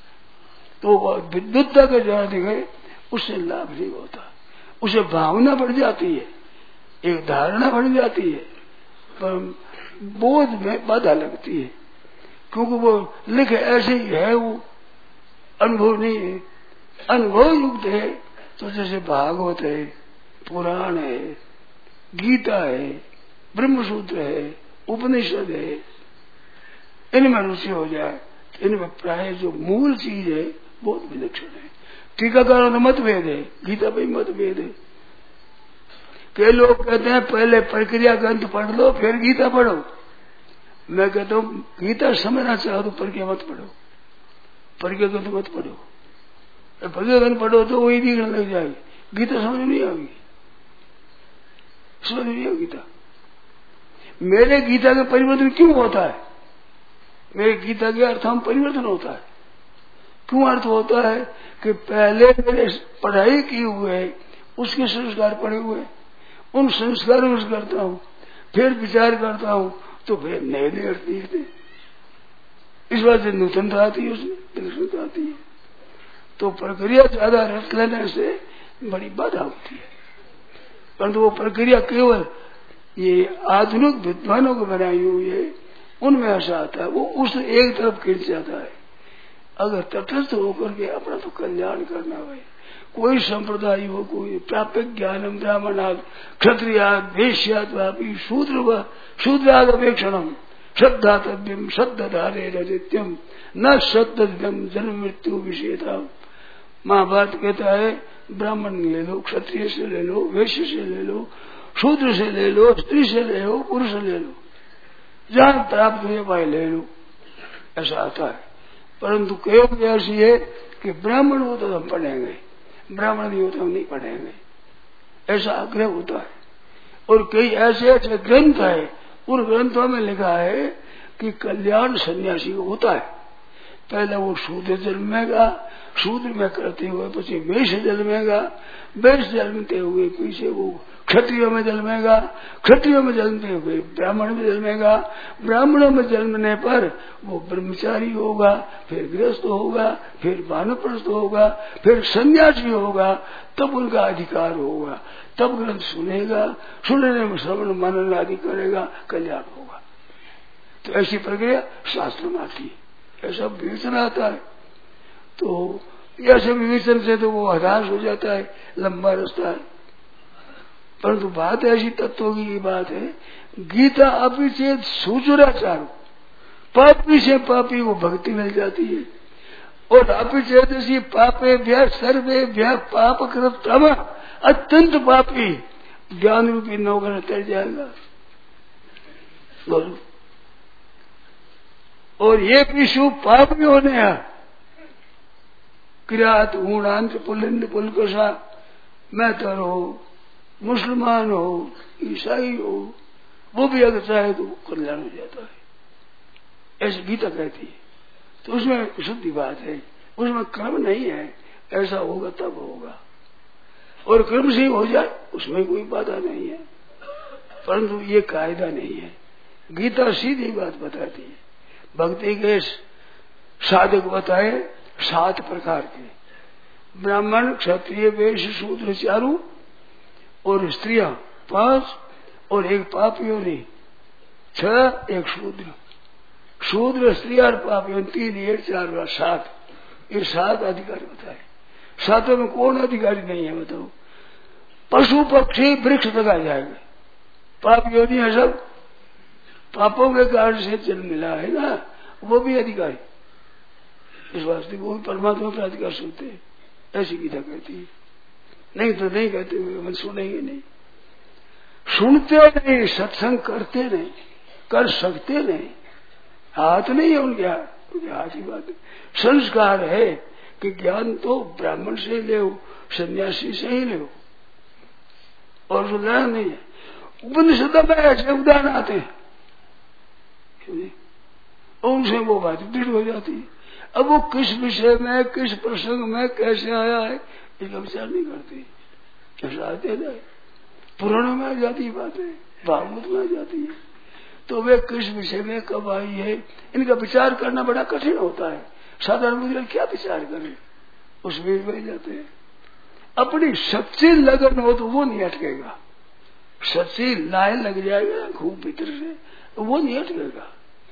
तो विद्युतता के द्वारा लिखे उससे लाभ नहीं होता, उसे भावना बढ़ जाती है, एक धारणा बढ़ जाती है, पर बोध में बाधा लगती है, क्योंकि वो लिखे ऐसे ही है, वो अनुभव नहीं है। अनुभव युक्त है तो जैसे भागवत है, पुराण है, गीता है, ब्रह्मसूत्र है, उपनिषद है, इनमें रुचि हो जाए। इनमें प्राय जो मूल चीज है बहुत विलक्षण है। टीकाकारों में मतभेद है, गीता में मतभेद है। कई लोग कहते हैं पहले प्रक्रिया ग्रंथ पढ़ लो फिर गीता पढ़ो। मैं कहता हूँ गीता समझना चाहो तो प्रक्रिया मत पढ़ो, प्रक्रिया ग्रंथ मत पढ़ो। प्रक्रिया ग्रंथ पढ़ो तो वही दिखने लग जाएगी, गीता समझ नहीं आएगी, समझ नहीं आएगी गीता। मेरे गीता का परिवर्तन क्यों होता है? मेरे गीता के अर्थ में परिवर्तन होता है। क्यों अर्थ होता है कि पहले मेरे पढ़ाई किए हुए उसके संस्कार पड़े हुए, उन संस्कारों से करता हूँ, फिर विचार करता हूँ तो फिर नए नए अर्थ दिखते। इस बात से नूतनता आती है, उसमें विलक्षणता आती है। तो प्रक्रिया ज्यादा रस लेने से बड़ी बाधा होती है, परंतु वो प्रक्रिया केवल ये आधुनिक विद्वानों को बनाई हुई है, उनमें ऐसा आता है, वो उस एक तरफ खींच जाता है। अगर तटस्थ होकर के अपना तो कल्याण करना है, कोई संप्रदाय हो, कोई प्राप्त ज्ञानम ब्राह्मणाद क्षत्रियाद वैश्याद शूद्राद अपेक्षणम श्रद्धा तद्यम श्रद्धाधारे रजित्यम न श्रद्धम जन्म मृत्यु विषेता। महाभारत कहता है ब्राह्मण ले लो, क्षत्रिय से ले लो, वैश्य से ले लो, शूद्र से ले लो, स्त्री से ले लो, पुरुष से ले लो, जहां प्राप्त हुए वही ले लो, ऐसा आता है। परंतु केवल ऐसी है कि ब्राह्मण हो तो हम पढ़ेंगे, ब्राह्मण नहीं हो तो हम नहीं पढ़ेंगे, ऐसा आग्रह होता है। और कई ऐसे ऐसे ग्रंथ है, उन ग्रंथों में लिखा है कि कल्याण सन्यासी को होता है। पहले वो शूद्र जन्मेगा, शूद्र में करते हुए पीछे वैश्य जन्मेगा, वैश्य जन्मते हुए पीछे वो क्षत्रियों में जन्मेगा, क्षत्रियों में जन्मते हुए ब्राह्मण में जन्मेगा, ब्राह्मणों में जन्मने पर वो ब्रह्मचारी होगा, फिर गृहस्थ होगा, फिर वानप्रस्थ होगा, फिर सन्यासी होगा, तब उनका अधिकार होगा, तब ग्रंथ सुनेगा, सुनने में श्रवण मनन आदि करेगा, कल्याण होगा। तो ऐसी प्रक्रिया शास्त्र में आती है, ऐसा विवेचन आता है। तो ऐसे विवेचन से तो वो हताश हो जाता है, लंबा रास्ता है। परंतु बात ऐसी तत्वों की बात है, गीता अपिचेत सुचुराचारो, पापी से पापी को भक्ति मिल जाती है। और अपिचेत पापे व्या सर्वे व्या पाप कृत तम, अत्यंत पापी ज्ञान रूपी नौका में तैर जाएगा। बोलो। और ये विश्व पाप भी होने हैं, किरात ऊणांत पुलिंद पुलकसा, मैतर हो, मुसलमान हो, ईसाई हो, वो भी अगर चाहे तो कल्याण हो जाता है, ऐसी गीता कहती है। तो उसमें शुद्धि बात है, उसमें क्रम नहीं है, ऐसा होगा तब होगा। और क्रम से हो जाए उसमें कोई बाधा नहीं है, परंतु ये कायदा नहीं है। गीता सीधी बात बताती है। भक्ति के साधक बताए 7 प्रकार के, ब्राह्मण क्षत्रिय वैश्य शूद्र चारों, और स्त्रियां 5, और एक पापियों ने 6, एक शूद्र, शूद्र स्त्री और पापियों 3, 1, 4, 7, ये 7 अधिकारी बताए। 7 में कौन अधिकारी नहीं है बताओ? पशु पक्षी वृक्ष तक आ जाएंगे, पापियों नहीं है सब, पापों के कारण से जन्म मिला है ना, वो भी अधिकारी। इस वास्ते वो भी परमात्मा का अधिकार सुनते हैं, ऐसी गीता कहती है। नहीं तो नहीं कहते हुए हम सुनेंगे नहीं, सुनते नहीं, सत्संग करते नहीं, कर सकते नहीं, हाथ नहीं है उनके हाथ की बात है। संस्कार है कि ज्ञान तो ब्राह्मण से ले, सन्यासी से ही ले, और सुधार नहीं है। उपनिषद में ऐसे उदाहरण आते हैं, उनसे वो बात दृढ़ हो जाती है। अब वो किस विषय में, किस प्रसंग में कैसे आया है, इसका विचार नहीं करते, ऐसा आते जाए। पुराणों में आ जाती है बातें, भागवत में आ जाती है, तो वे किस विषय में कब आई है, इनका विचार करना बड़ा कठिन होता है। साधारण बुजुर्ग क्या विचार करें, उसमें बह जाते हैं। अपनी सच्ची लगन हो तो वो नहीं अटकेगा, सच्ची लाइन लग जाएगा खूब भीतर से, तो वो नहीं अटकेगा।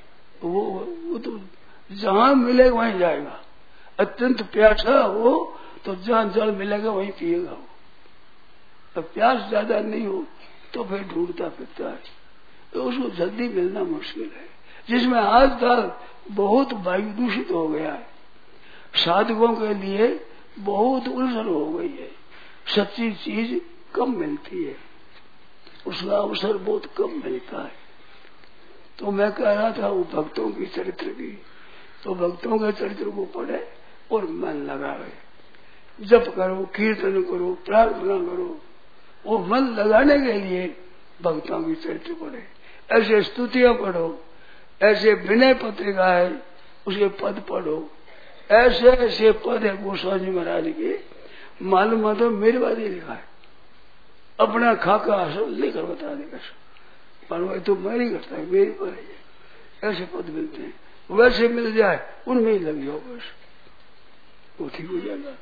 वो तो जहां मिलेगा वहीं जाएगा। अत्यंत प्यासा हो तो जहां जल मिलेगा वहीं पिएगा वो। तो प्यास ज्यादा नहीं हो तो फिर ढूंढता फिरता है, तो उसको जल्दी मिलना मुश्किल है। जिसमें आजकल बहुत वायु दूषित हो गया है, साधकों के लिए बहुत उलझन हो गई है, सच्ची चीज कम मिलती है, उसका अवसर बहुत कम मिलता है। तो मैं कह रहा था वो भक्तों की चरित्र की, तो भक्तों के चरित्र को पढ़े और मन लगावे, जप करो, कीर्तन करो, प्रार्थना करो, वो मन लगाने के लिए भक्तों की चरित्र पढ़े। ऐसे स्तुतियां पढ़ो, ऐसे विनय पत्रिका है उसके पद पढ़ो, ऐसे ऐसे पद है गोस्वामी महाराज के, मालूम है तो मेरे बाद ही लिखा है, अपना खाका असल लेकर बता देगा, मालूम तो मैं नहीं करता है, मेरे पर है। ऐसे पद मिलते हैं, वैसे मिल जाए उनमें ही लग जाओ, बस वो ठीक हो जाएगा।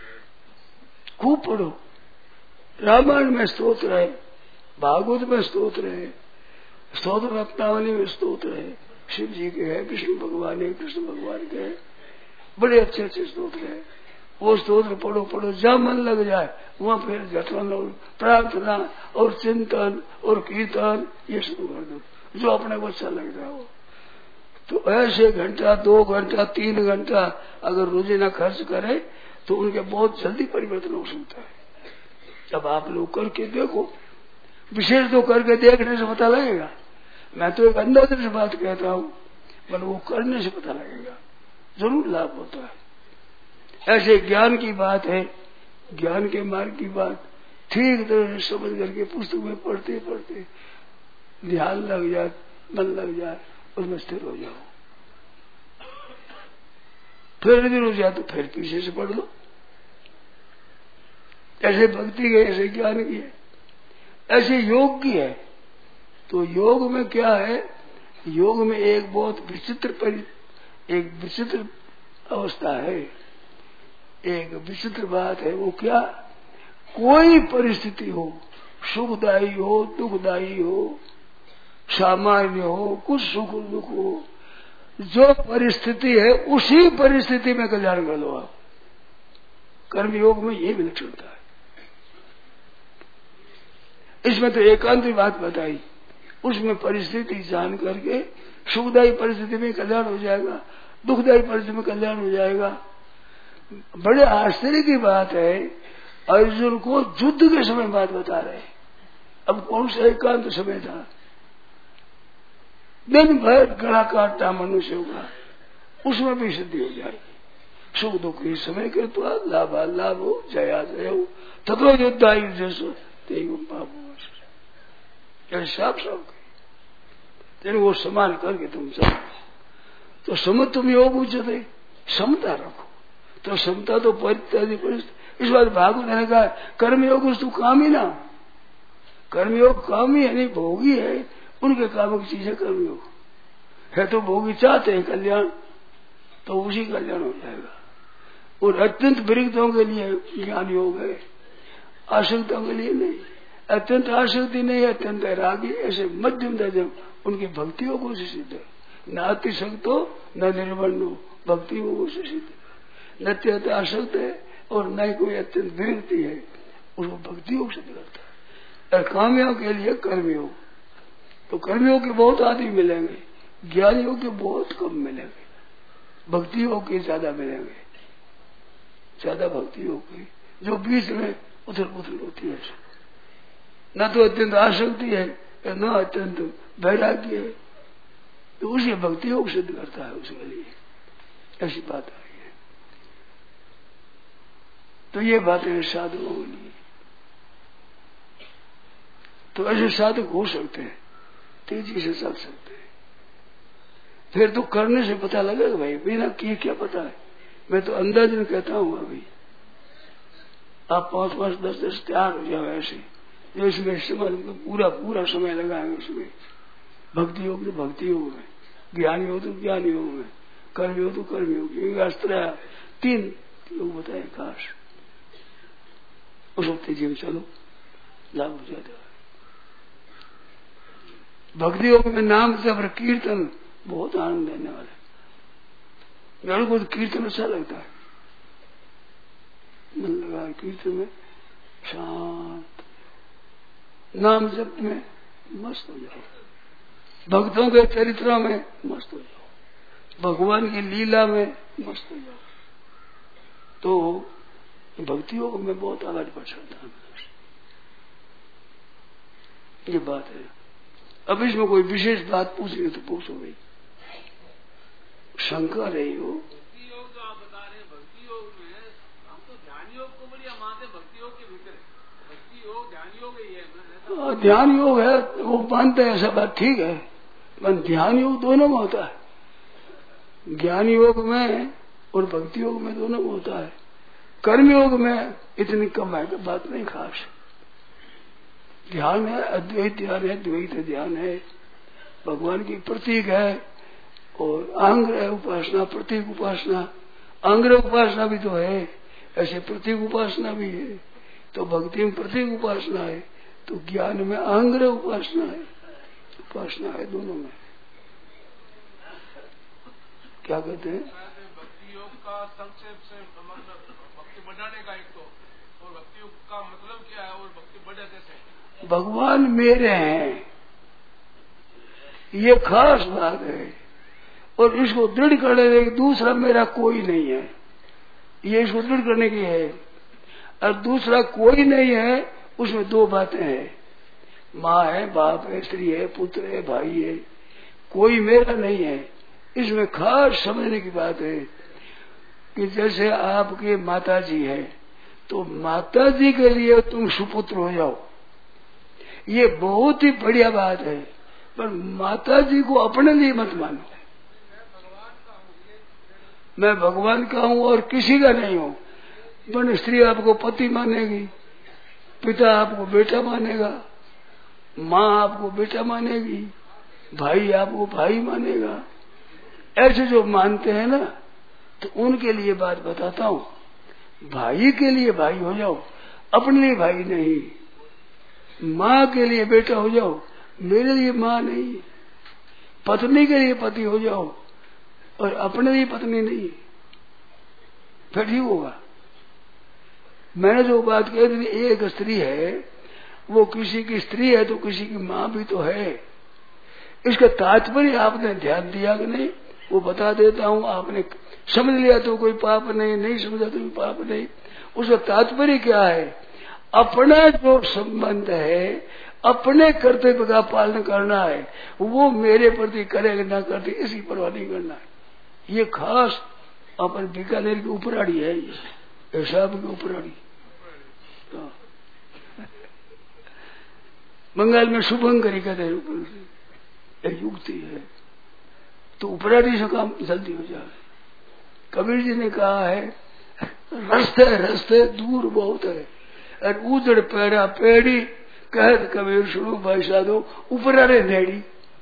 खूब पढ़ो, रामायण में स्तोत्र है, भागवत में स्तोत्र है, स्तोत्र रत्नावली में स्तोत्र है, शिव जी के है, विष्णु भगवान है, कृष्ण भगवान के है, बड़े अच्छे अच्छे स्तोत्र है। वो स्तोत्र पढ़ो पढ़ो, जहाँ मन लग जाए वहां फिर जटन और प्रार्थना और चिंतन और कीर्तन ये शुरू कर दो, जो अपने को अच्छा लग रहा हो। तो ऐसे घंटा, 2 घंटा, 3 घंटा अगर रोजाना खर्च करे तो उनके बहुत जल्दी परिवर्तन हो सकता है। अब आप लोग करके देखो, विशेष तो करके देखने से पता लगेगा, मैं तो एक अंदाजे से बात कहता हूँ, पर वो करने से पता लगेगा, जरूर लाभ होता है। ऐसे ज्ञान की बात है, ज्ञान के मार्ग की बात, ठीक तरह से समझ करके पुस्तक में पढ़ते पढ़ते ध्यान लग जाए, मन लग जाए, उसमें स्थिर हो जाओ। फिर यदि हो जाए तो फिर पीछे से पढ़ लो। ऐसे भक्ति के, ऐसे ज्ञान की है, ऐसे योग की है। तो योग में क्या है, योग में एक बहुत एक विचित्र अवस्था है, एक विचित्र बात है। वो क्या, कोई परिस्थिति हो, सुखदायी हो, दुखदायी हो, सामान्य हो, कुछ सुख दुख हो, जो परिस्थिति है उसी परिस्थिति में कल्याण कर लो आप। कर्मयोग में ये विलक्षणता है। इसमें तो एकांत बात बताई, उसमें परिस्थिति जान करके सुखदायी परिस्थिति में कल्याण हो जाएगा, दुखदायी परिस्थिति में कल्याण हो जाएगा। बड़े आश्चर्य की बात है, अर्जुन को युद्ध के समय बात बता रहे। अब कौन सा एकांत समय था, दिन भर गला काटता मनुष्य होगा, उसमें भी सिद्धि हो जाएगी। सुख दुख के समय कृत्वा लाभा लाभो जया जयो ततो युद्धाय जसो तेगुम पापो। साफ साफ तेरे वो समान करके तुम समझो। तो समझ तुम योग उच्चते, समता रखो। तो समता तो परिस्थिति। इस बात भागवत ने कहा कर्मयोग तू काम ही ना, कर्मयोग काम ही है नहीं, भोगी है, उनके काम की चीज है कर्मयोग है। तो भोगी चाहते हैं कल्याण, तो उसी कल्याण हो जाएगा। और अत्यंत विरक्तों के लिए ज्ञान योग है, आसक्तों के लिए नहीं। अत्यंत आसक्ति नहीं, अत्यंत रागी, ऐसे मध्यम दर्जन उनकी भक्ति योग से सिद्ध है। न अतिशक्तो न निर्वण्यो, भक्ति योग से सिद्ध है। न अत्यंत आसक्त है और न कोई अत्यंत विरक्ति है, उसको भक्ति योग से करता है। और कामयोग के लिए कर्मयोग, तो कर्मयोग के बहुत आदमी मिलेंगे, ज्ञान योग के बहुत कम मिलेंगे, भक्ति योग के ज्यादा मिलेंगे, ज्यादा भक्ति योग की, जो बीच में उथल पुथल होती है। न तो अत्यंत आसक्ति है, न अत्यंत वैराग्य है, तो उसे भक्ति योग सिद्ध करता है उसके लिए। ऐसी बात आई है। तो ये बातें साधुओं के लिए, तो ऐसे साधक हो सकते हैं, तेजी से चल सकते हैं। फिर तो करने से पता लगेगा भाई, बिना किए क्या पता है। मैं तो अंदाजन कहता हूं, अभी आप 5-5, 10-10 तैयार हो जाओ ऐसे, जो इसमें समय पूरा समय लगाएंगे उसमें। भक्ति योग तो भक्ति योग में, ज्ञान योग तो ज्ञान योग में, कर्म योग तो कर्म योग, अस्त्र 3 योग बताए खास। उस तेजी में चलो, लाभ हो जाता है। भक्ति योग में नाम जब कीर्तन बहुत आनंद देने वाला है। मेरे को तो कीर्तन अच्छा लगता है, मन लगा कीर्तन में, शांत नाम जप में मस्त हो जाओ, भक्तों के चरित्रों में मस्त हो जाओ, भगवान की लीला में मस्त हो जाओ, तो भक्ति योग में बहुत आगे बढ़ सकता है। ये बात है। अब इसमें कोई विशेष बात पूछनी तो पूछो भाई, शंका रही हो। भक्ति योग जो आप बता रहे हैं, भक्ति योग में हम तो ध्यान योग को बढ़िया मानते, भक्ति योग के भीतर भक्ति योग ध्यान योग ही है। ध्यान योग है वो मानते हैं, ऐसा बात ठीक है, पर ध्यान योग दोनों में होता है। ज्ञान योग में और भक्ति योग में दोनों में होता है। कर्म योग में इतनी कम है कि बात नहीं खास। ध्यान है, अद्वैत ध्यान है, द्वैत ध्यान है, भगवान की प्रतीक है, और आंग्रह उपासना, प्रतीक उपासना, आंग्रह उपासना भी तो है, ऐसे प्रतीक उपासना भी है। तो भक्ति में प्रतीक उपासना है, तो ज्ञान में आंग्रह उपासना है, दोनों में। क्या कहते हैं? भक्ति योग का संक्षेप से भक्ति बढ़ाने का एक तो, और भक्ति योग का मतलब क्या है, और भक्ति बढ़े कैसे? भगवान मेरे हैं, ये खास बात है। और इसको दृढ़ करने के दूसरा मेरा कोई नहीं है, ये इसको दृढ़ करने की है। और दूसरा कोई नहीं है, उसमें 2 बातें हैं, माँ है, बाप है, स्त्री है, पुत्र है, भाई है, कोई मेरा नहीं है। इसमें खास समझने की बात है कि जैसे आपके माता जी है, तो माता जी के लिए तुम सुपुत्र हो जाओ, ये बहुत ही बढ़िया बात है। पर माता जी को अपने लिए मत मानो। मैं भगवान का हूँ और किसी का नहीं हूँ। पर स्त्री आपको पति मानेगी, पिता आपको बेटा मानेगा, माँ आपको बेटा मानेगी, भाई आपको भाई मानेगा। ऐसे जो मानते हैं ना, तो उनके लिए बात बताता हूँ। भाई के लिए भाई हो जाओ, अपने लिए भाई नहीं। माँ के लिए बेटा हो जाओ, मेरे लिए माँ नहीं। पत्नी के लिए पति हो जाओ और अपने लिए पत्नी नहीं, फिर ठीक होगा। मैंने जो बात कही थी, एक स्त्री है, वो किसी की स्त्री है तो किसी की माँ भी तो है। इसका तात्पर्य आपने ध्यान दिया कि नहीं, वो बता देता हूँ। आपने समझ लिया तो कोई पाप नहीं, नहीं समझा तो कोई पाप नहीं। उसका तात्पर्य क्या है? अपना जो संबंध है, अपने कर्तव्य का पालन करना है, वो मेरे प्रति करेगा ना करते इसकी परवाह नहीं करना है। ये खास अपन बीकानेर की उपराड़ी है, ये साहब की उपराड़ी। तो बंगाल में शुभंकरी कहते हैं, एक युक्ति है। तो उपराड़ी से काम जल्दी हो जाए। कबीर जी ने कहा है, रास्ते रास्ते दूर बहुत है, और उजड़ पैरा पेड़ी कहत कबीर सुनो भाई साधो उपराड़े नेड़ी।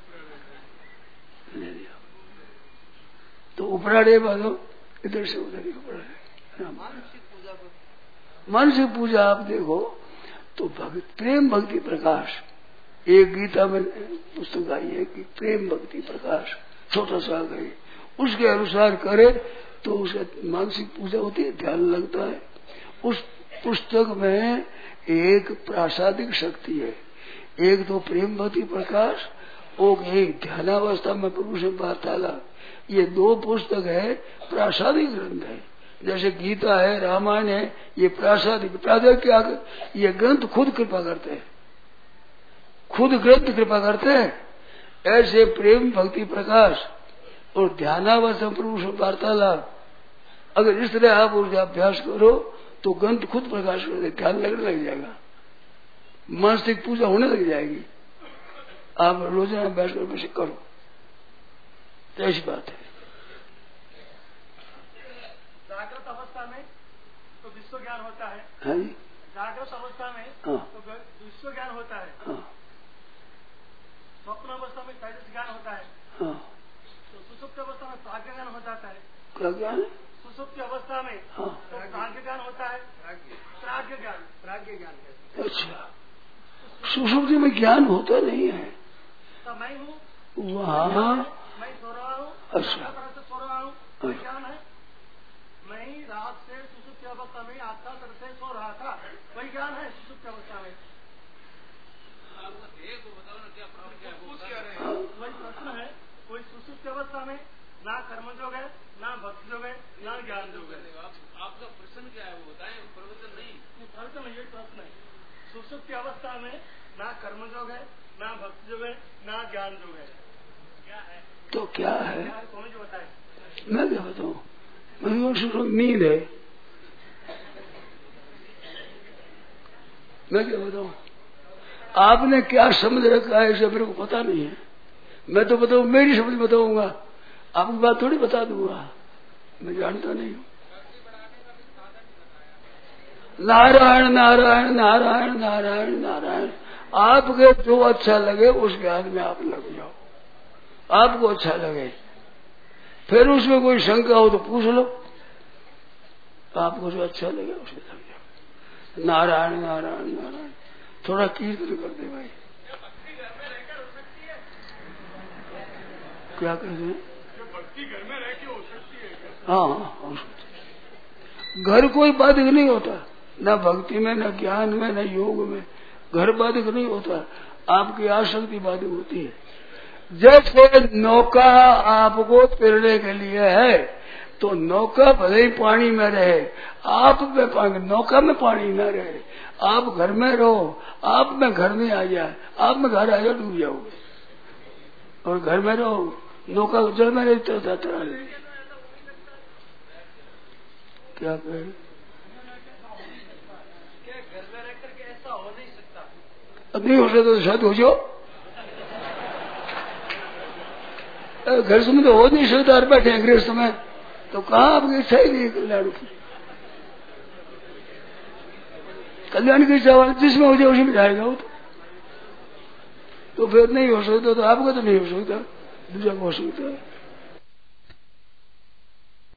तो उपराड़े बाधो इधर से उधर ही उपराड़े। मानसिक पूजा आप देखो तो प्रेम भक्ति प्रकाश, एक गीता में पुस्तक आई है कि प्रेम भक्ति प्रकाश, छोटा सा गए, उसके अनुसार करे तो उसका मानसिक पूजा होती है, ध्यान लगता है। उस पुस्तक में एक प्रासादिक शक्ति है, एक तो प्रेम भक्ति प्रकाश और एक ध्यानावस्था में प्रभु से वार्तालाप। ये दो पुस्तक है, प्रासादिक ग्रंथ है। जैसे गीता है, रामायण है, ये प्रासादिक। प्रासादिक क्या? ये ग्रंथ खुद कृपा करते हैं, खुद ग्रंथ कृपा करते हैं। ऐसे प्रेम भक्ति प्रकाश और ध्यानावस्था प्रभु से वार्तालाप, अगर इस तरह आप उसका अभ्यास करो तो ग्रंथ खुद प्रकाश कर दे, ध्यान लगने लग जाएगा, मानसिक पूजा होने लग जाएगी। आप रोजाना अभ्यास कर से करो, तो ऐसी बात है। जागृत अवस्था में तो विश्व ज्ञान होता है। हाँ जी, जागृत अवस्था में हाँ, तो विश्व ज्ञान होता है। हाँ, स्वप्न अवस्था में तेजस ज्ञान होता है। हाँ। तो सुसुप्त अवस्था में प्राज्ञ ज्ञान हो जाता है। क्या ज्ञान है? सुसुप्त अवस्था में हाँ, तो प्राज्ञ ज्ञान होता है। प्राज्ञ ज्ञान, प्राज्ञ ज्ञान। अच्छा, सुषुप्ति में ज्ञान होता नहीं है। तो मैं हूँ वहाँ, मैं सो रहा हूँ, अच्छा, तरह से सो रहा हूँ, कोई ज्ञान है। मैं ही रात से सुसुप्त अवस्था में आत्मा तरह से सो रहा था, कोई ज्ञान है सुसुप्त अवस्था में। वही प्रश्न है, कोई सुसुप्त अवस्था में ना कर्म योग है, ना भक्ति योग है, ना ज्ञान योग है। आपका प्रश्न क्या है वो बताएं, प्रवचन नहीं। प्रवचन यही प्रश्न है, सुसुप्त अवस्था में ना कर्म योग है, ना भक्ति योग है, ना ज्ञान योग है, क्या है? तो क्या है? कौन जो बताए? मैं क्या बताऊँ? नींद है, मैं क्या बताऊँ? आपने क्या समझ रखा है इसे मेरे को पता नहीं है। मैं तो बताऊँ, मेरी समझ बताऊंगा, आपकी बात थोड़ी बता दूंगा, मैं जानता नहीं हूँ। नारायण नारायण नारायण नारायण नारायण, आपके जो अच्छा लगे उस ज्ञान में आप लग जाओ, आपको अच्छा लगे। फिर उसमें कोई शंका हो तो पूछ लो, आपको जो अच्छा लगे उसमें लग जाओ। नारायण नारायण नारायण, थोड़ा कीर्तन कर दे भाई। क्या कहते हैं? भक्ति घर में रह के हो सकती है। हाँ, हो सकती। घर कोई बाधक नहीं होता, न भक्ति में, न ज्ञान में, न योग में। घर बाधक नहीं होता, आपकी आसक्ति बाधक होती है। जैसे नौका आपको तैरने के लिए है, तो नौका भले ही पानी में रहे, आप में पानी, नौका में पानी न रहे। आप घर में रहो, आप में घर में आ जाए, आप में घर आ जाए डूब जाओगे। और घर में रहो, नौका जल में नहीं तैरता तैरा ले। क्या कहे? अब नहीं हो सकता तो शायद हो जाओ। घर से तो हो नहीं सकता, बैठे हैं गृहस्थ में, तो कहाँ आपकी इच्छा ही नहीं कल्याण की। कल्याण की इच्छा वाले जिसमें हो जाए उसी में जाएगा वो तो फिर नहीं हो सकता, तो आपका तो नहीं हो सकता, दूसरा हो सकता है।